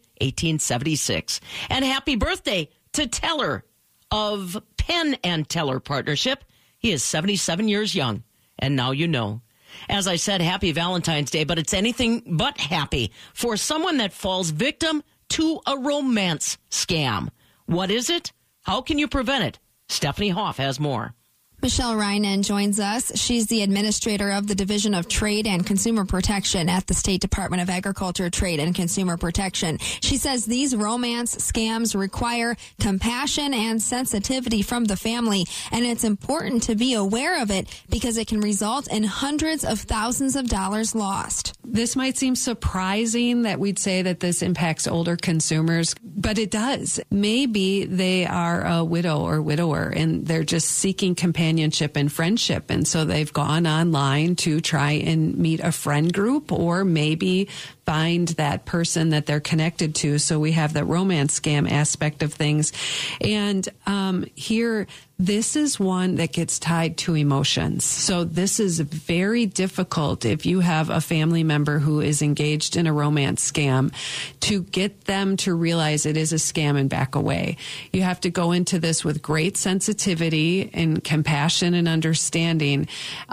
1876. And happy birthday to Teller of Penn and Teller Partnership. He is 77 years young, and now you know. As I said, happy Valentine's Day, but it's anything but happy for someone that falls victim to a romance scam. What is it? How can you prevent it? Stephanie Hoff has more. Michelle Reinen joins us. She's the administrator of the Division of Trade and Consumer Protection at the State Department of Agriculture, Trade and Consumer Protection. She says these romance scams require compassion and sensitivity from the family, and it's important to be aware of it because it can result in hundreds of thousands of dollars lost. This might seem surprising that we'd say that this impacts older consumers, but it does. Maybe they are a widow or widower and they're just seeking companionship and friendship. And so they've gone online to try and meet a friend group or maybe find that person that they're connected to. So we have the romance scam aspect of things. And here, this is one that gets tied to emotions. So this is very difficult if you have a family member who is engaged in a romance scam to get them to realize it is a scam and back away. You have to go into this with great sensitivity and compassion and understanding.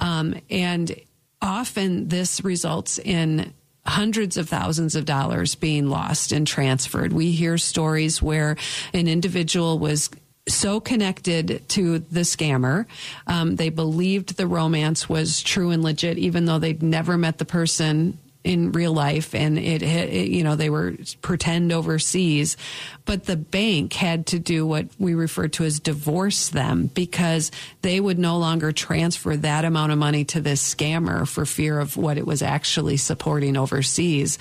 And often this results in hundreds of thousands of dollars being lost and transferred. We hear stories where an individual was so connected to the scammer. They believed the romance was true and legit, even though they'd never met the person in real life, and they were pretend overseas. But the bank had to do what we refer to as divorce them, because they would no longer transfer that amount of money to this scammer for fear of what it was actually supporting overseas.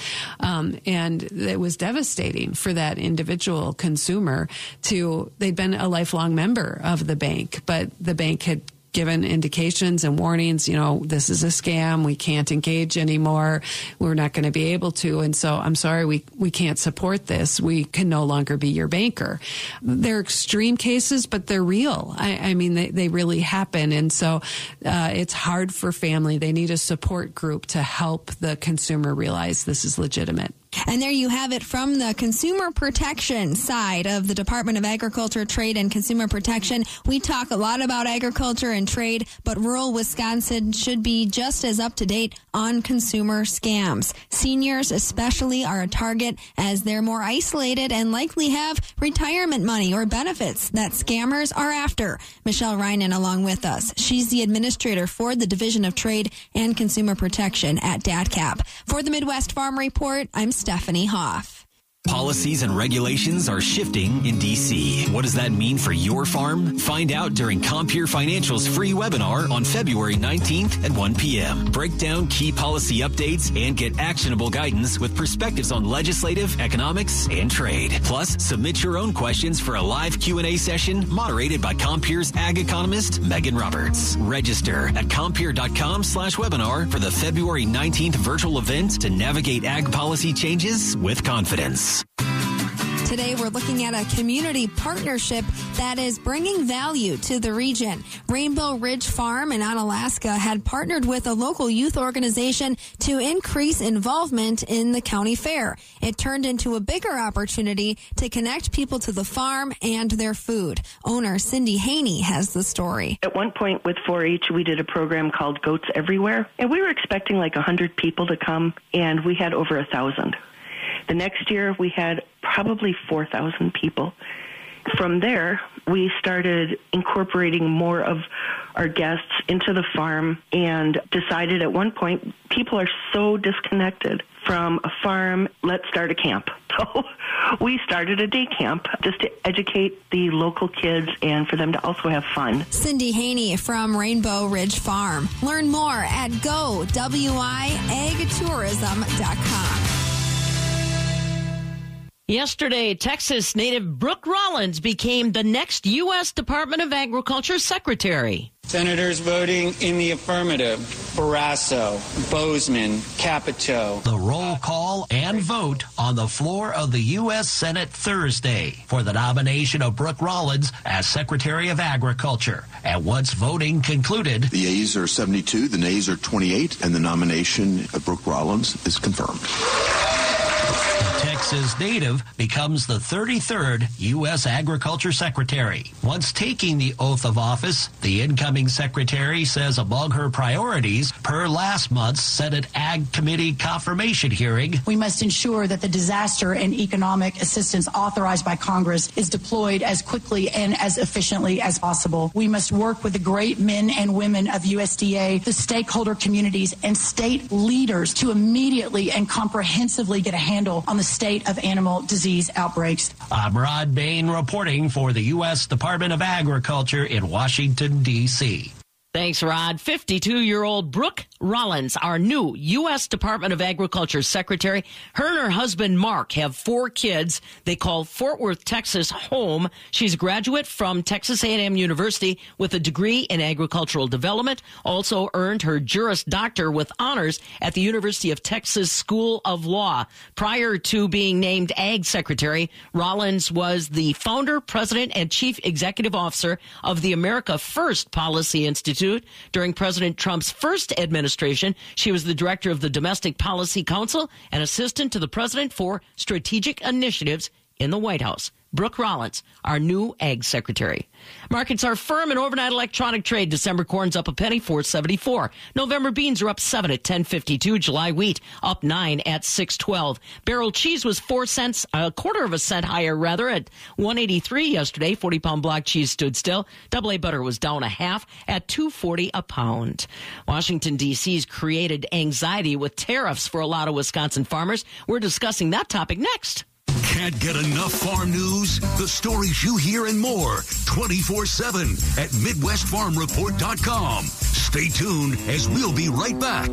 And it was devastating for that individual consumer. They'd been a lifelong member of the bank, but the bank had given indications and warnings, this is a scam. We can't engage anymore. We're not going to be able to. And so I'm sorry, we can't support this. We can no longer be your banker. They're extreme cases, but they're real. I mean, they really happen. And so it's hard for family. They need a support group to help the consumer realize this is legitimate. And there you have it from the consumer protection side of the Department of Agriculture, Trade, and Consumer Protection. We talk a lot about agriculture and trade, but rural Wisconsin should be just as up to date on consumer scams. Seniors especially are a target, as they're more isolated and likely have retirement money or benefits that scammers are after. Michelle Reinen along with us. She's the administrator for the Division of Trade and Consumer Protection at DATCAP. For the Midwest Farm Report, I'm Stephanie Hoff. Policies and regulations are shifting in D.C. What does that mean for your farm? Find out during Compeer Financial's free webinar on February 19th at 1 p.m. Break down key policy updates and get actionable guidance with perspectives on legislative, economics, and trade. Plus, submit your own questions for a live Q&A session moderated by Compeer's ag economist, Megan Roberts. Register at Compeer.com/webinar for the February 19th virtual event to navigate ag policy changes with confidence. Today, we're looking at a community partnership that is bringing value to the region. Rainbow Ridge Farm in Onalaska had partnered with a local youth organization to increase involvement in the county fair. It turned into a bigger opportunity to connect people to the farm and their food. Owner Cindy Haney has the story. At one point with 4-H, we did a program called Goats Everywhere, and we were expecting like 100 people to come, and we had over 1,000. The next year, we had probably 4,000 people. From there, we started incorporating more of our guests into the farm and decided at one point, people are so disconnected from a farm, let's start a camp. So we started a day camp just to educate the local kids and for them to also have fun. Cindy Haney from Rainbow Ridge Farm. Learn more at GoWIAgtourism.com. Yesterday, Texas native Brooke Rollins became the next U.S. Department of Agriculture Secretary. Senators voting in the affirmative: Barrasso, Bozeman, Capito. The roll call and vote on the floor of the U.S. Senate Thursday for the nomination of Brooke Rollins as Secretary of Agriculture. And once voting concluded, the yeas are 72, the nays are 28, and the nomination of Brooke Rollins is confirmed. Texas native becomes the 33rd U.S. Agriculture Secretary. Once taking the oath of office, the incoming secretary says among her priorities, per last month's Senate Ag Committee confirmation hearing, we must ensure that the disaster and economic assistance authorized by Congress is deployed as quickly and as efficiently as possible. We must work with the great men and women of USDA, the stakeholder communities, and state leaders to immediately and comprehensively get a handle on the state of animal disease outbreaks. I'm Rod Bain reporting for the U.S. Department of Agriculture in Washington, D.C. Thanks, Rod. 52-year-old Brooke Rollins, our new U.S. Department of Agriculture Secretary. Her and her husband, Mark, have 4 kids. They call Fort Worth, Texas, home. She's a graduate from Texas A&M University with a degree in agricultural development. Also earned her Juris Doctor with honors at the University of Texas School of Law. Prior to being named Ag Secretary, Rollins was the founder, president, and chief executive officer of the America First Policy Institute. During President Trump's first administration, she was the director of the Domestic Policy Council and assistant to the president for strategic initiatives in the White House. Brooke Rollins, our new Ag Secretary. Markets are firm in overnight electronic trade. December corn's up a penny, 4.74. November beans are up 7 at 10.52. July wheat up 9 at 6.12. Barrel cheese was 4 cents, a quarter of a cent higher rather, at 1.83 yesterday. 40-pound block cheese stood still. AA butter was down a half at 2.40 a pound. Washington, D.C.'s created anxiety with tariffs for a lot of Wisconsin farmers. We're discussing that topic next. Can't get enough farm news? The stories you hear and more 24/7 at MidwestFarmReport.com. Stay tuned as we'll be right back.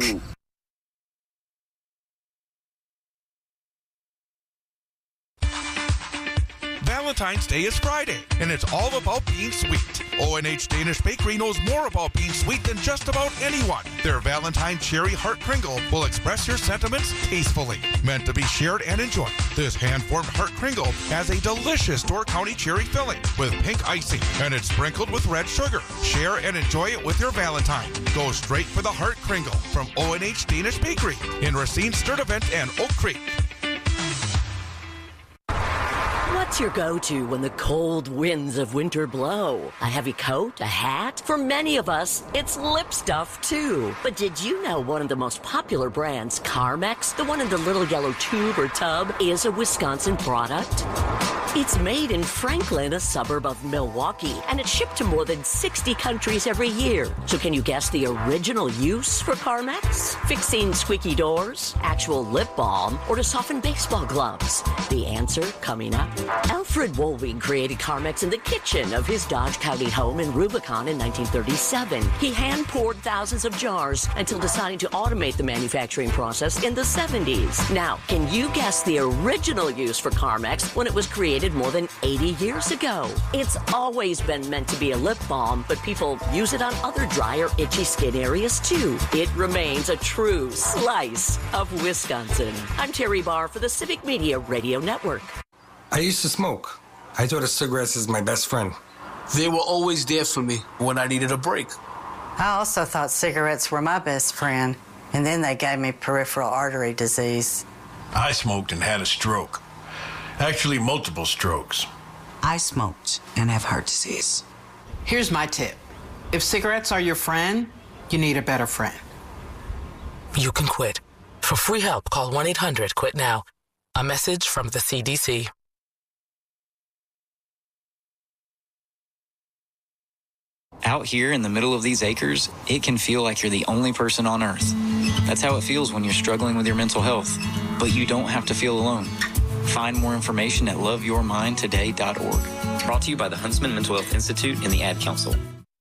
Valentine's Day is Friday, and it's all about being sweet. O&H Danish Bakery knows more about being sweet than just about anyone. Their Valentine Cherry Heart Kringle will express your sentiments tastefully. Meant to be shared and enjoyed, this hand-formed Heart Kringle has a delicious Door County cherry filling with pink icing, and it's sprinkled with red sugar. Share and enjoy it with your Valentine. Go straight for the Heart Kringle from O&H Danish Bakery in Racine, Sturtevant, and Oak Creek. What's your go-to when the cold winds of winter blow? A heavy coat? A hat? For many of us, it's lip stuff, too. But did you know one of the most popular brands, Carmex, the one in the little yellow tube or tub, is a Wisconsin product? It's made in Franklin, a suburb of Milwaukee, and it's shipped to more than 60 countries every year. So can you guess the original use for Carmex? Fixing squeaky doors, actual lip balm, or to soften baseball gloves? The answer coming up. Alfred Wohlweg created Carmex in the kitchen of his Dodge County home in Rubicon in 1937. He hand-poured thousands of jars until deciding to automate the manufacturing process in the 70s. Now, can you guess the original use for Carmex when it was created more than 80 years ago? It's always been meant to be a lip balm, but people use it on other dry or itchy skin areas too. It remains a true slice of Wisconsin. I'm Terry Barr for the Civic Media Radio Network. I used to smoke. I thought of cigarettes as my best friend. They were always there for me when I needed a break. I also thought cigarettes were my best friend, and then they gave me peripheral artery disease. I smoked and had a stroke. Actually, multiple strokes. I smoked and have heart disease. Here's my tip. If cigarettes are your friend, you need a better friend. You can quit. For free help, call 1-800-QUIT-NOW. A message from the CDC. Out here in the middle of these acres, it can feel like you're the only person on Earth. That's how it feels when you're struggling with your mental health. But you don't have to feel alone. Find more information at loveyourmindtoday.org. Brought to you by the Huntsman Mental Health Institute and the Ad Council.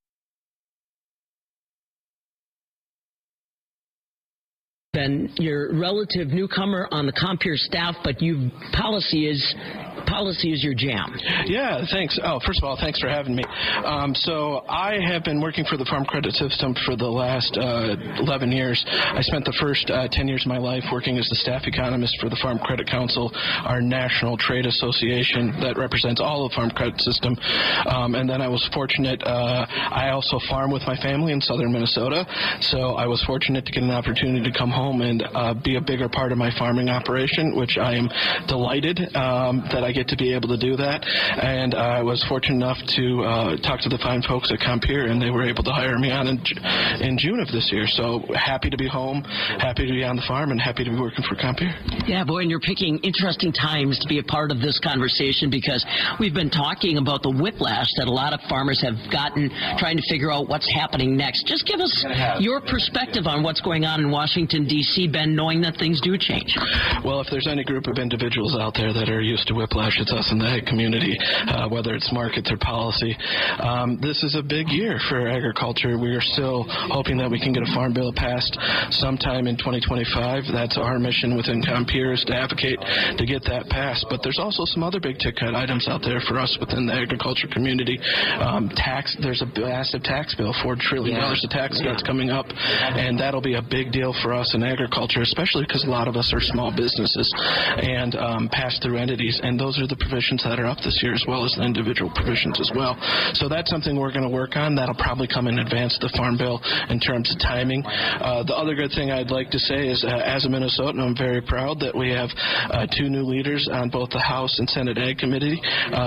Been your relative newcomer on the Compeer staff, but policy is your jam. Yeah, thanks. Oh, first of all, thanks for having me. So I have been working for the Farm Credit System for the last 11 years. I spent the first 10 years of my life working as the staff economist for the Farm Credit Council, our national trade association that represents all of the Farm Credit System. And then I was fortunate. I also farm with my family in southern Minnesota, so I was fortunate to get an opportunity to come home and be a bigger part of my farming operation, which I am delighted that I get to be able to do that. And I was fortunate enough to talk to the fine folks at Compeer, and they were able to hire me on in June of this year. So happy to be home, happy to be on the farm, and happy to be working for Compeer. Yeah, boy, and you're picking interesting times to be a part of this conversation, because we've been talking about the whiplash that a lot of farmers have gotten trying to figure out what's happening next. Just give us your perspective on what's going on in Washington, D.C., Ben, knowing that things do change. Well, if there's any group of individuals out there that are used to whiplash, it's us in the ag community, whether it's markets or policy. This is a big year for agriculture. We are still hoping that we can get a farm bill passed sometime in 2025. That's our mission within Compeer, is to advocate to get that passed. But there's also some other big ticket items out there for us within the agriculture community. There's a massive tax bill, $4 trillion of tax cuts coming up, and that'll be a big deal for us in agriculture, especially because a lot of us are small businesses and pass-through entities, and those are the provisions that are up this year as well as the individual provisions as well. So that's something we're going to work on. That'll probably come in advance of the Farm Bill in terms of timing. The other good thing I'd like to say is as a Minnesotan, I'm very proud that we have two new leaders on both the House and Senate Ag Committee.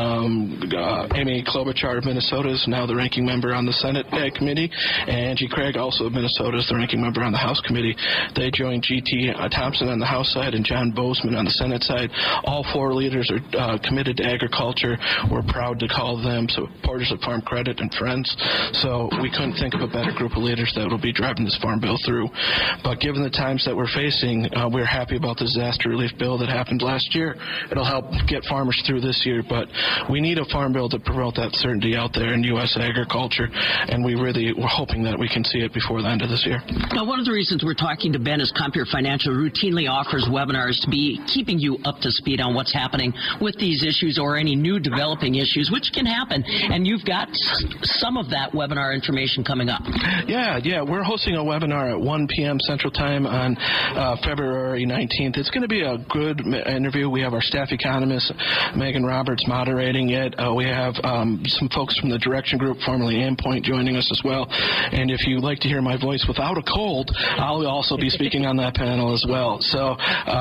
Amy Klobuchar of Minnesota is now the ranking member on the Senate Ag Committee, and Angie Craig, also of Minnesota, is the ranking member on the House Committee. They joined G.T. Thompson on the House side and John Bozeman on the Senate side. All four leaders are committed to agriculture. We're proud to call them supporters of Farm Credit and friends. So we couldn't think of a better group of leaders that will be driving this Farm Bill through. But given the times that we're facing, we're happy about the disaster relief bill that happened last year. It'll help get farmers through this year, but we need a Farm Bill to promote that certainty out there in U.S. agriculture, and we're hoping that we can see it before the end of this year. Now, one of the reasons we're talking to Ben is Compeer Financial routinely offers webinars to be keeping you up to speed on what's happening with these issues or any new developing issues, which can happen, and you've got some of that webinar information coming up. Yeah, we're hosting a webinar at 1 p.m. Central Time on February 19th. It's going to be a good interview. We have our staff economist, Megan Roberts, moderating it. We have some folks from the Direction Group, formerly Ampoint, joining us as well. And if you'd like to hear my voice without a cold, I'll also be speaking on that panel as well. So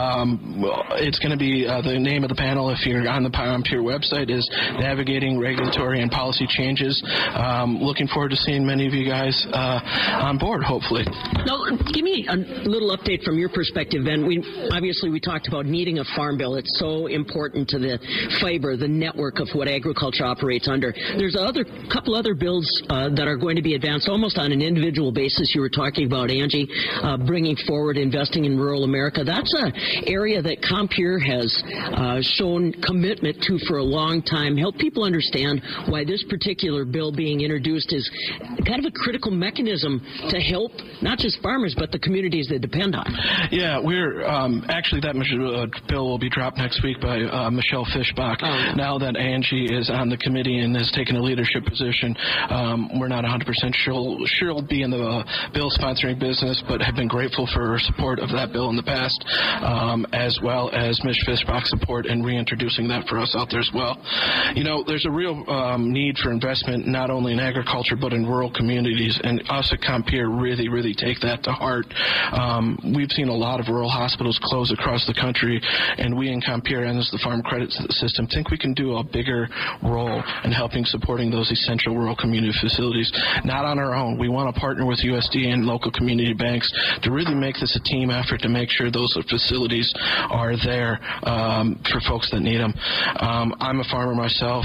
it's going to be the name of the panel, if you're on the Compeer website, is Navigating Regulatory and Policy Changes. Looking forward to seeing many of you guys on board, hopefully. Now, give me a little update from your perspective, Ben. We talked about needing a Farm Bill. It's so important to the fiber, the network of what agriculture operates under. There's a couple other bills that are going to be advanced almost on an individual basis. You were talking about, Angie, bringing forward investing in rural America. That's an area that Compeer has shown commitment to for a long time. Help people understand why this particular bill being introduced is kind of a critical mechanism to help not just farmers, but the communities that depend on. Yeah, we're actually that bill will be dropped next week by Michelle Fischbach. Now that Angie is on the committee and has taken a leadership position, we're not 100% sure she'll be in the bill sponsoring business, but have been grateful for her support of that bill in the past, as well as Ms. Fischbach's support in reintroducing that for us out there as well. You know, there's a real need for investment not only in agriculture but in rural communities, and us at Compeer really take that to heart. We've seen a lot of rural hospitals close across the country, and we in Compeer and as the Farm Credit System think we can do a bigger role in supporting those essential rural community facilities. Not on our own. We want to partner with USDA and local community banks to really make this a team effort to make sure those facilities are there for folks that need them. I'm a farmer myself.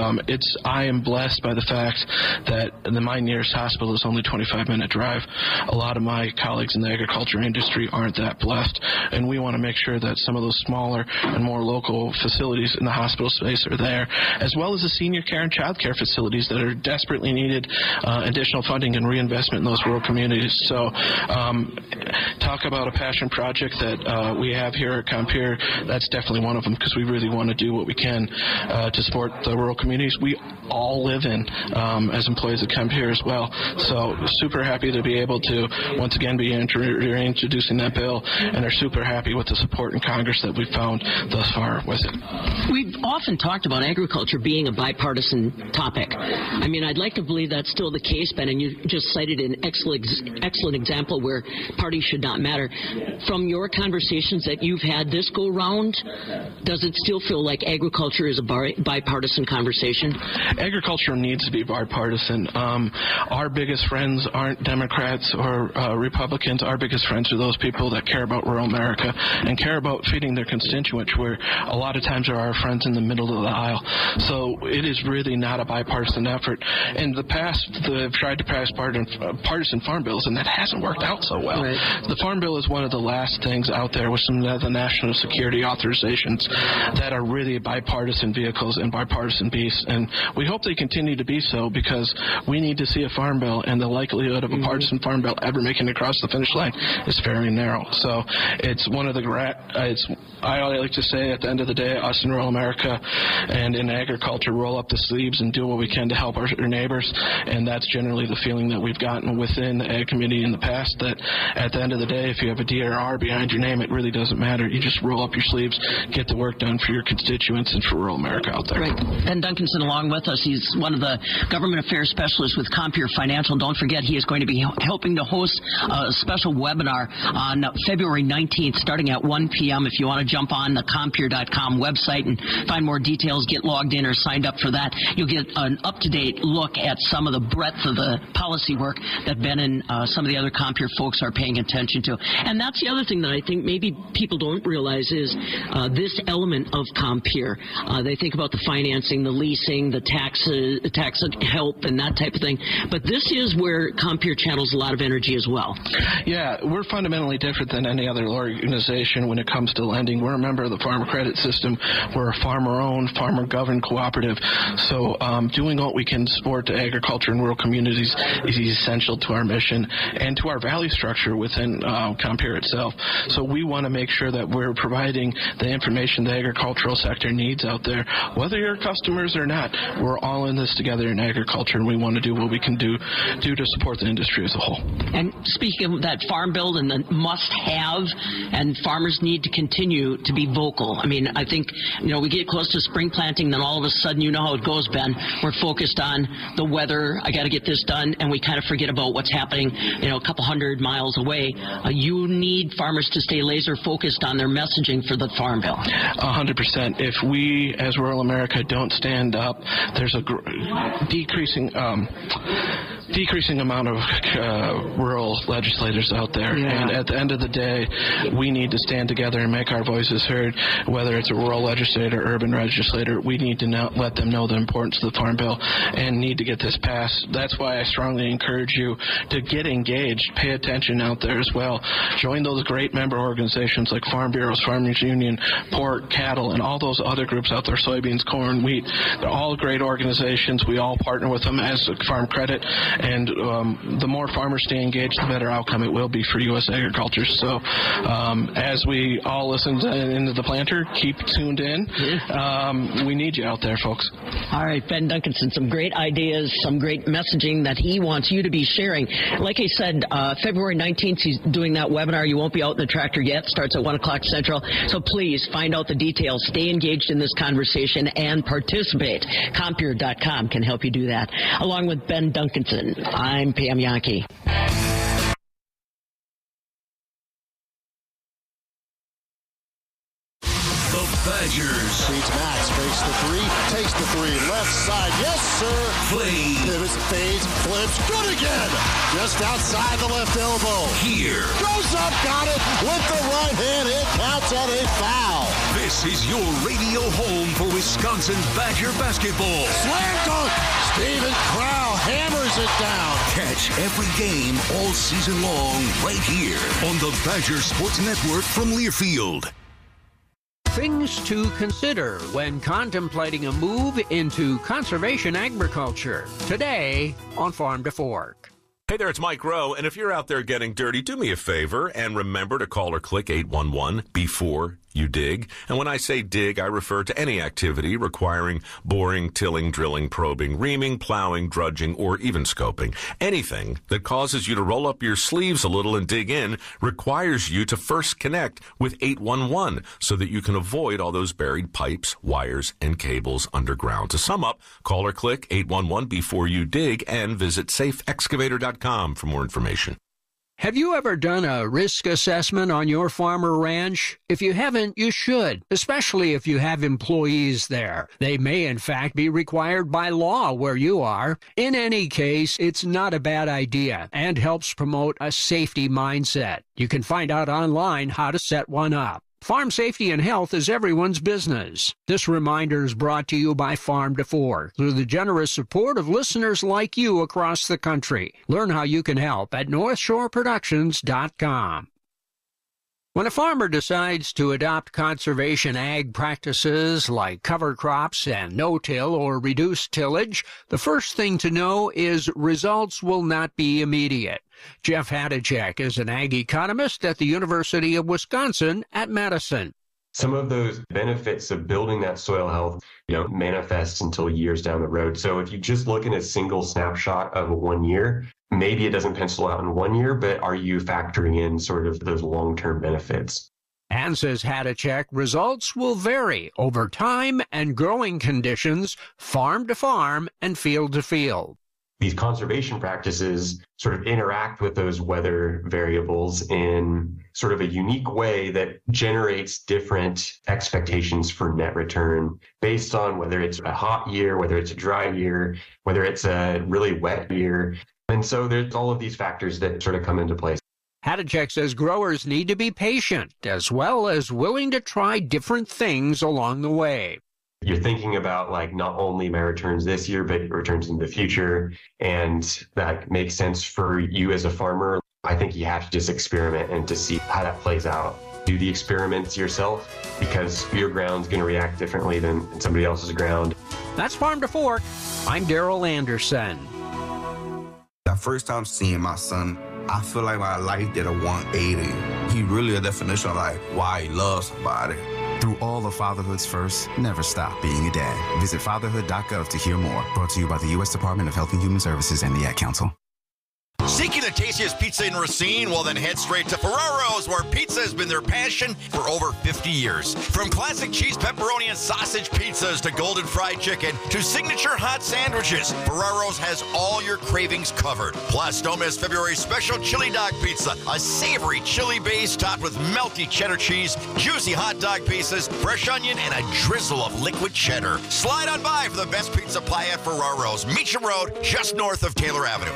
I am blessed by the fact that my nearest hospital is only a 25-minute drive. A lot of my colleagues in the agriculture industry aren't that blessed, and we want to make sure that some of those smaller and more local facilities in the hospital space are there, as well as the senior care and child care facilities that are desperately needed additional funding and reinvestment in those rural communities. So talk about a passion project that we have here at Compeer. That's definitely one of them, because we really want to do what we can to support the rural communities we all live in as employees at Compeer as well. So super happy to be able to once again be introducing that bill, and are super happy with the support in Congress that we've found thus far with it. We've often talked about agriculture being a bipartisan topic. I mean, I'd like to believe that's still the case, Ben, and you just cited an excellent example where parties should not matter. From your conversations that you've had this go round, does it still feel like agriculture is a bipartisan conversation? Agriculture needs to be bipartisan. Our biggest friends aren't Democrats or Republicans. Our biggest friends are those people that care about rural America and care about feeding their constituents, where a lot of times are our friends in the middle of the aisle. So it is really not a bipartisan effort. In the past, they've tried to pass partisan farm bills, and that hasn't worked out so well. Right. The Farm Bill is one of the last things out there with some of the national security authorizations that are really bipartisan vehicles and bipartisan beasts, and we hope they continue to be so, because we need to see a Farm Bill, and the likelihood of a partisan Farm Bill ever making it across the finish line is very narrow. So it's one of the I like to say, at the end of the day, us in rural America and in agriculture roll up the sleeves and do what we can to help our neighbors, and that's generally the feeling that we've gotten within the Ag Committee in the past, that at the end end of the day, if you have a DRR behind your name, it really doesn't matter. You just roll up your sleeves, get the work done for your constituents and for rural America out there. Right. Ben Duncanson along with us. He's one of the government affairs specialists with Compeer Financial. Don't forget, he is going to be helping to host a special webinar on February 19th, starting at 1 p.m. If you want to jump on the Compeer.com website and find more details, get logged in or signed up for that. You'll get an up-to-date look at some of the breadth of the policy work that Ben and some of the other Compeer folks are paying attention to. And that's the other thing that I think maybe people don't realize is this element of Compeer. They think about the financing, the leasing, the tax help, and that type of thing. But this is where Compeer channels a lot of energy as well. Yeah, we're fundamentally different than any other organization when it comes to lending. We're a member of the Farm Credit System. We're a farmer-owned, farmer-governed cooperative. So doing what we can to support agriculture and rural communities is essential to our mission and to our value structure within Compeer itself. So we want to make sure that we're providing the information the agricultural sector needs out there. Whether you're customers or not, we're all in this together in agriculture, and we want to do what we can do to support the industry as a whole. And speaking of that farm bill and the must-have, and farmers need to continue to be vocal. I mean, I think, we get close to spring planting, then all of a sudden, you know how it goes, Ben. We're focused on the weather. I got to get this done, and we kind of forget about what's happening, a couple hundred miles away. You need farmers to stay laser focused on their messaging for the farm bill. 100%. If we, as rural America, don't stand up, there's a decreasing amount of rural legislators out there. Yeah. And at the end of the day, we need to stand together and make our voices heard. Whether it's a rural legislator, urban legislator, we need to let them know the importance of the Farm Bill and need to get this passed. That's why I strongly encourage you to get engaged, pay attention out there as well. Join those great member organizations like Farm Bureaus, Farmers Union, Pork, Cattle, and all those other groups out there, soybeans, corn, wheat. They're all great organizations. We all partner with them as Farm Credit, and the more farmers stay engaged, the better outcome it will be for U.S. agriculture. So as we all listen into the planter, keep tuned in. We need you out there, folks. All right, Ben Duncanson, some great ideas, some great messaging that he wants you to be sharing. Like I said, February 19th, he's doing that webinar. You won't be out in the tractor yet. Starts at 1 o'clock Central. So please find out the details. Stay engaged in this conversation and participate. Compeer.com can help you do that. Along with Ben Duncanson, I'm Pam Yankee. Badgers. Beats Max, fakes the three, takes the three, left side, yes sir. Play. Pivots, fades, flips, good again. Just outside the left elbow. Here. Goes up, got it, with the right hand, it counts at a foul. This is your radio home for Wisconsin Badger basketball. Slam dunk, Steven Crowl hammers it down. Catch every game all season long right here on the Badger Sports Network from Learfield. Things to consider when contemplating a move into conservation agriculture. Today on Farm to Fork. Hey there, it's Mike Rowe, and if you're out there getting dirty, do me a favor and remember to call or click 811 before you dig. And when I say dig, I refer to any activity requiring boring, tilling, drilling, probing, reaming, plowing, drudging, or even scoping. Anything that causes you to roll up your sleeves a little and dig in requires you to first connect with 811 so that you can avoid all those buried pipes, wires, and cables underground. To sum up, call or click 811 before you dig and visit safeexcavator.com for more information. Have you ever done a risk assessment on your farm or ranch? If you haven't, you should, especially if you have employees there. They may, in fact, be required by law where you are. In any case, it's not a bad idea and helps promote a safety mindset. You can find out online how to set one up. Farm safety and health is everyone's business. This reminder is brought to you by Farm to Fork through the generous support of listeners like you across the country. Learn how you can help at NorthshoreProductions.com. When a farmer decides to adopt conservation ag practices like cover crops and no-till or reduced tillage, the first thing to know is results will not be immediate. Jeff Hadacek is an ag economist at the University of Wisconsin at Madison. Some of those benefits of building that soil health, manifest until years down the road. So if you just look at a single snapshot of 1 year, maybe it doesn't pencil out in 1 year, but are you factoring in sort of those long-term benefits? And says Hadachek, results will vary over time and growing conditions, farm to farm and field to field. These conservation practices sort of interact with those weather variables in sort of a unique way that generates different expectations for net return based on whether it's a hot year, whether it's a dry year, whether it's a really wet year. And so there's all of these factors that sort of come into place. Hadachek says growers need to be patient as well as willing to try different things along the way. You're thinking about like not only my returns this year, but returns in the future. And that makes sense for you as a farmer. I think you have to just experiment and to see how that plays out. Do the experiments yourself because your ground's going to react differently than somebody else's ground. That's Farm to Fork. I'm Daryl Anderson. The first time seeing my son, I feel like my life did a 180. He really a definition of like why he loves somebody. Through all of fatherhood's firsts, never stop being a dad. Visit fatherhood.gov to hear more. Brought to you by the U.S. Department of Health and Human Services and the Ad Council. Seeking the tastiest pizza in Racine? Well, then head straight to Ferraro's, where pizza has been their passion for over 50 years. From classic cheese, pepperoni, and sausage pizzas to golden fried chicken to signature hot sandwiches, Ferraro's has all your cravings covered. Plus, don't miss February's special chili dog pizza, a savory chili base topped with melty cheddar cheese, juicy hot dog pieces, fresh onion, and a drizzle of liquid cheddar. Slide on by for the best pizza pie at Ferraro's, Meacham Road, just north of Taylor Avenue.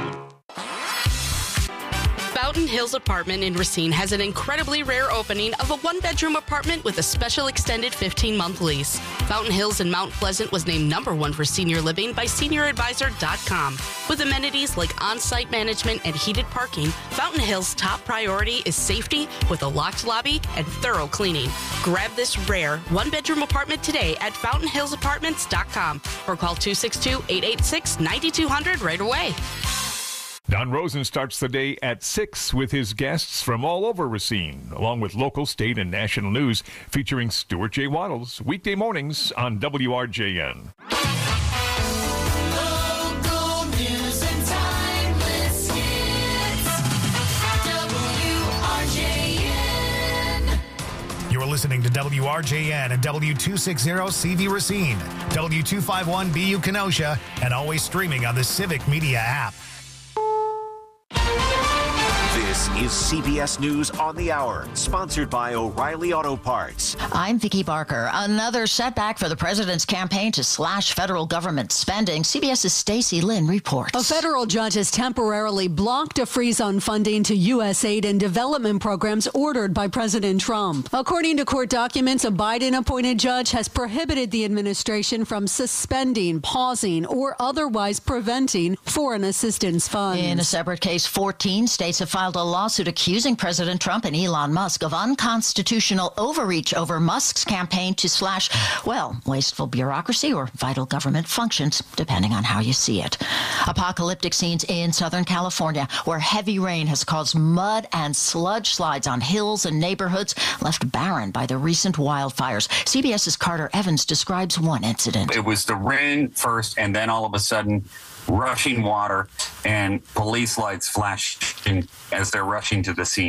Fountain Hills Apartment in Racine has an incredibly rare opening of a one-bedroom apartment with a special extended 15-month lease. Fountain Hills in Mount Pleasant was named #1 for senior living by SeniorAdvisor.com. With amenities like on-site management and heated parking, Fountain Hills' top priority is safety with a locked lobby and thorough cleaning. Grab this rare one-bedroom apartment today at FountainHillsApartments.com or call 262-886-9200 right away. Don Rosen starts the day at 6 with his guests from all over Racine, along with local, state, and national news featuring Stuart J. Waddles, weekday mornings on WRJN. Local news and timeless hits. WRJN. You're listening to WRJN and W260CV Racine, W251BU Kenosha, and always streaming on the Civic Media app. This is CBS News on the Hour, sponsored by O'Reilly Auto Parts. I'm Vicki Barker. Another setback for the president's campaign to slash federal government spending. CBS's Stacey Lynn reports. A federal judge has temporarily blocked a freeze on funding to U.S. aid and development programs ordered by President Trump. According to court documents, a Biden-appointed judge has prohibited the administration from suspending, pausing, or otherwise preventing foreign assistance funds. In a separate case, 14 states have filed a lawsuit accusing President Trump and Elon Musk of unconstitutional overreach over Musk's campaign to slash, well, wasteful bureaucracy or vital government functions, depending on how you see it. Apocalyptic scenes in Southern California, where heavy rain has caused mud and sludge slides on hills and neighborhoods left barren by the recent wildfires. CBS's Carter Evans describes one incident. It was the rain first, and then all of a sudden, rushing water and police lights flashing as they're rushing to the scene.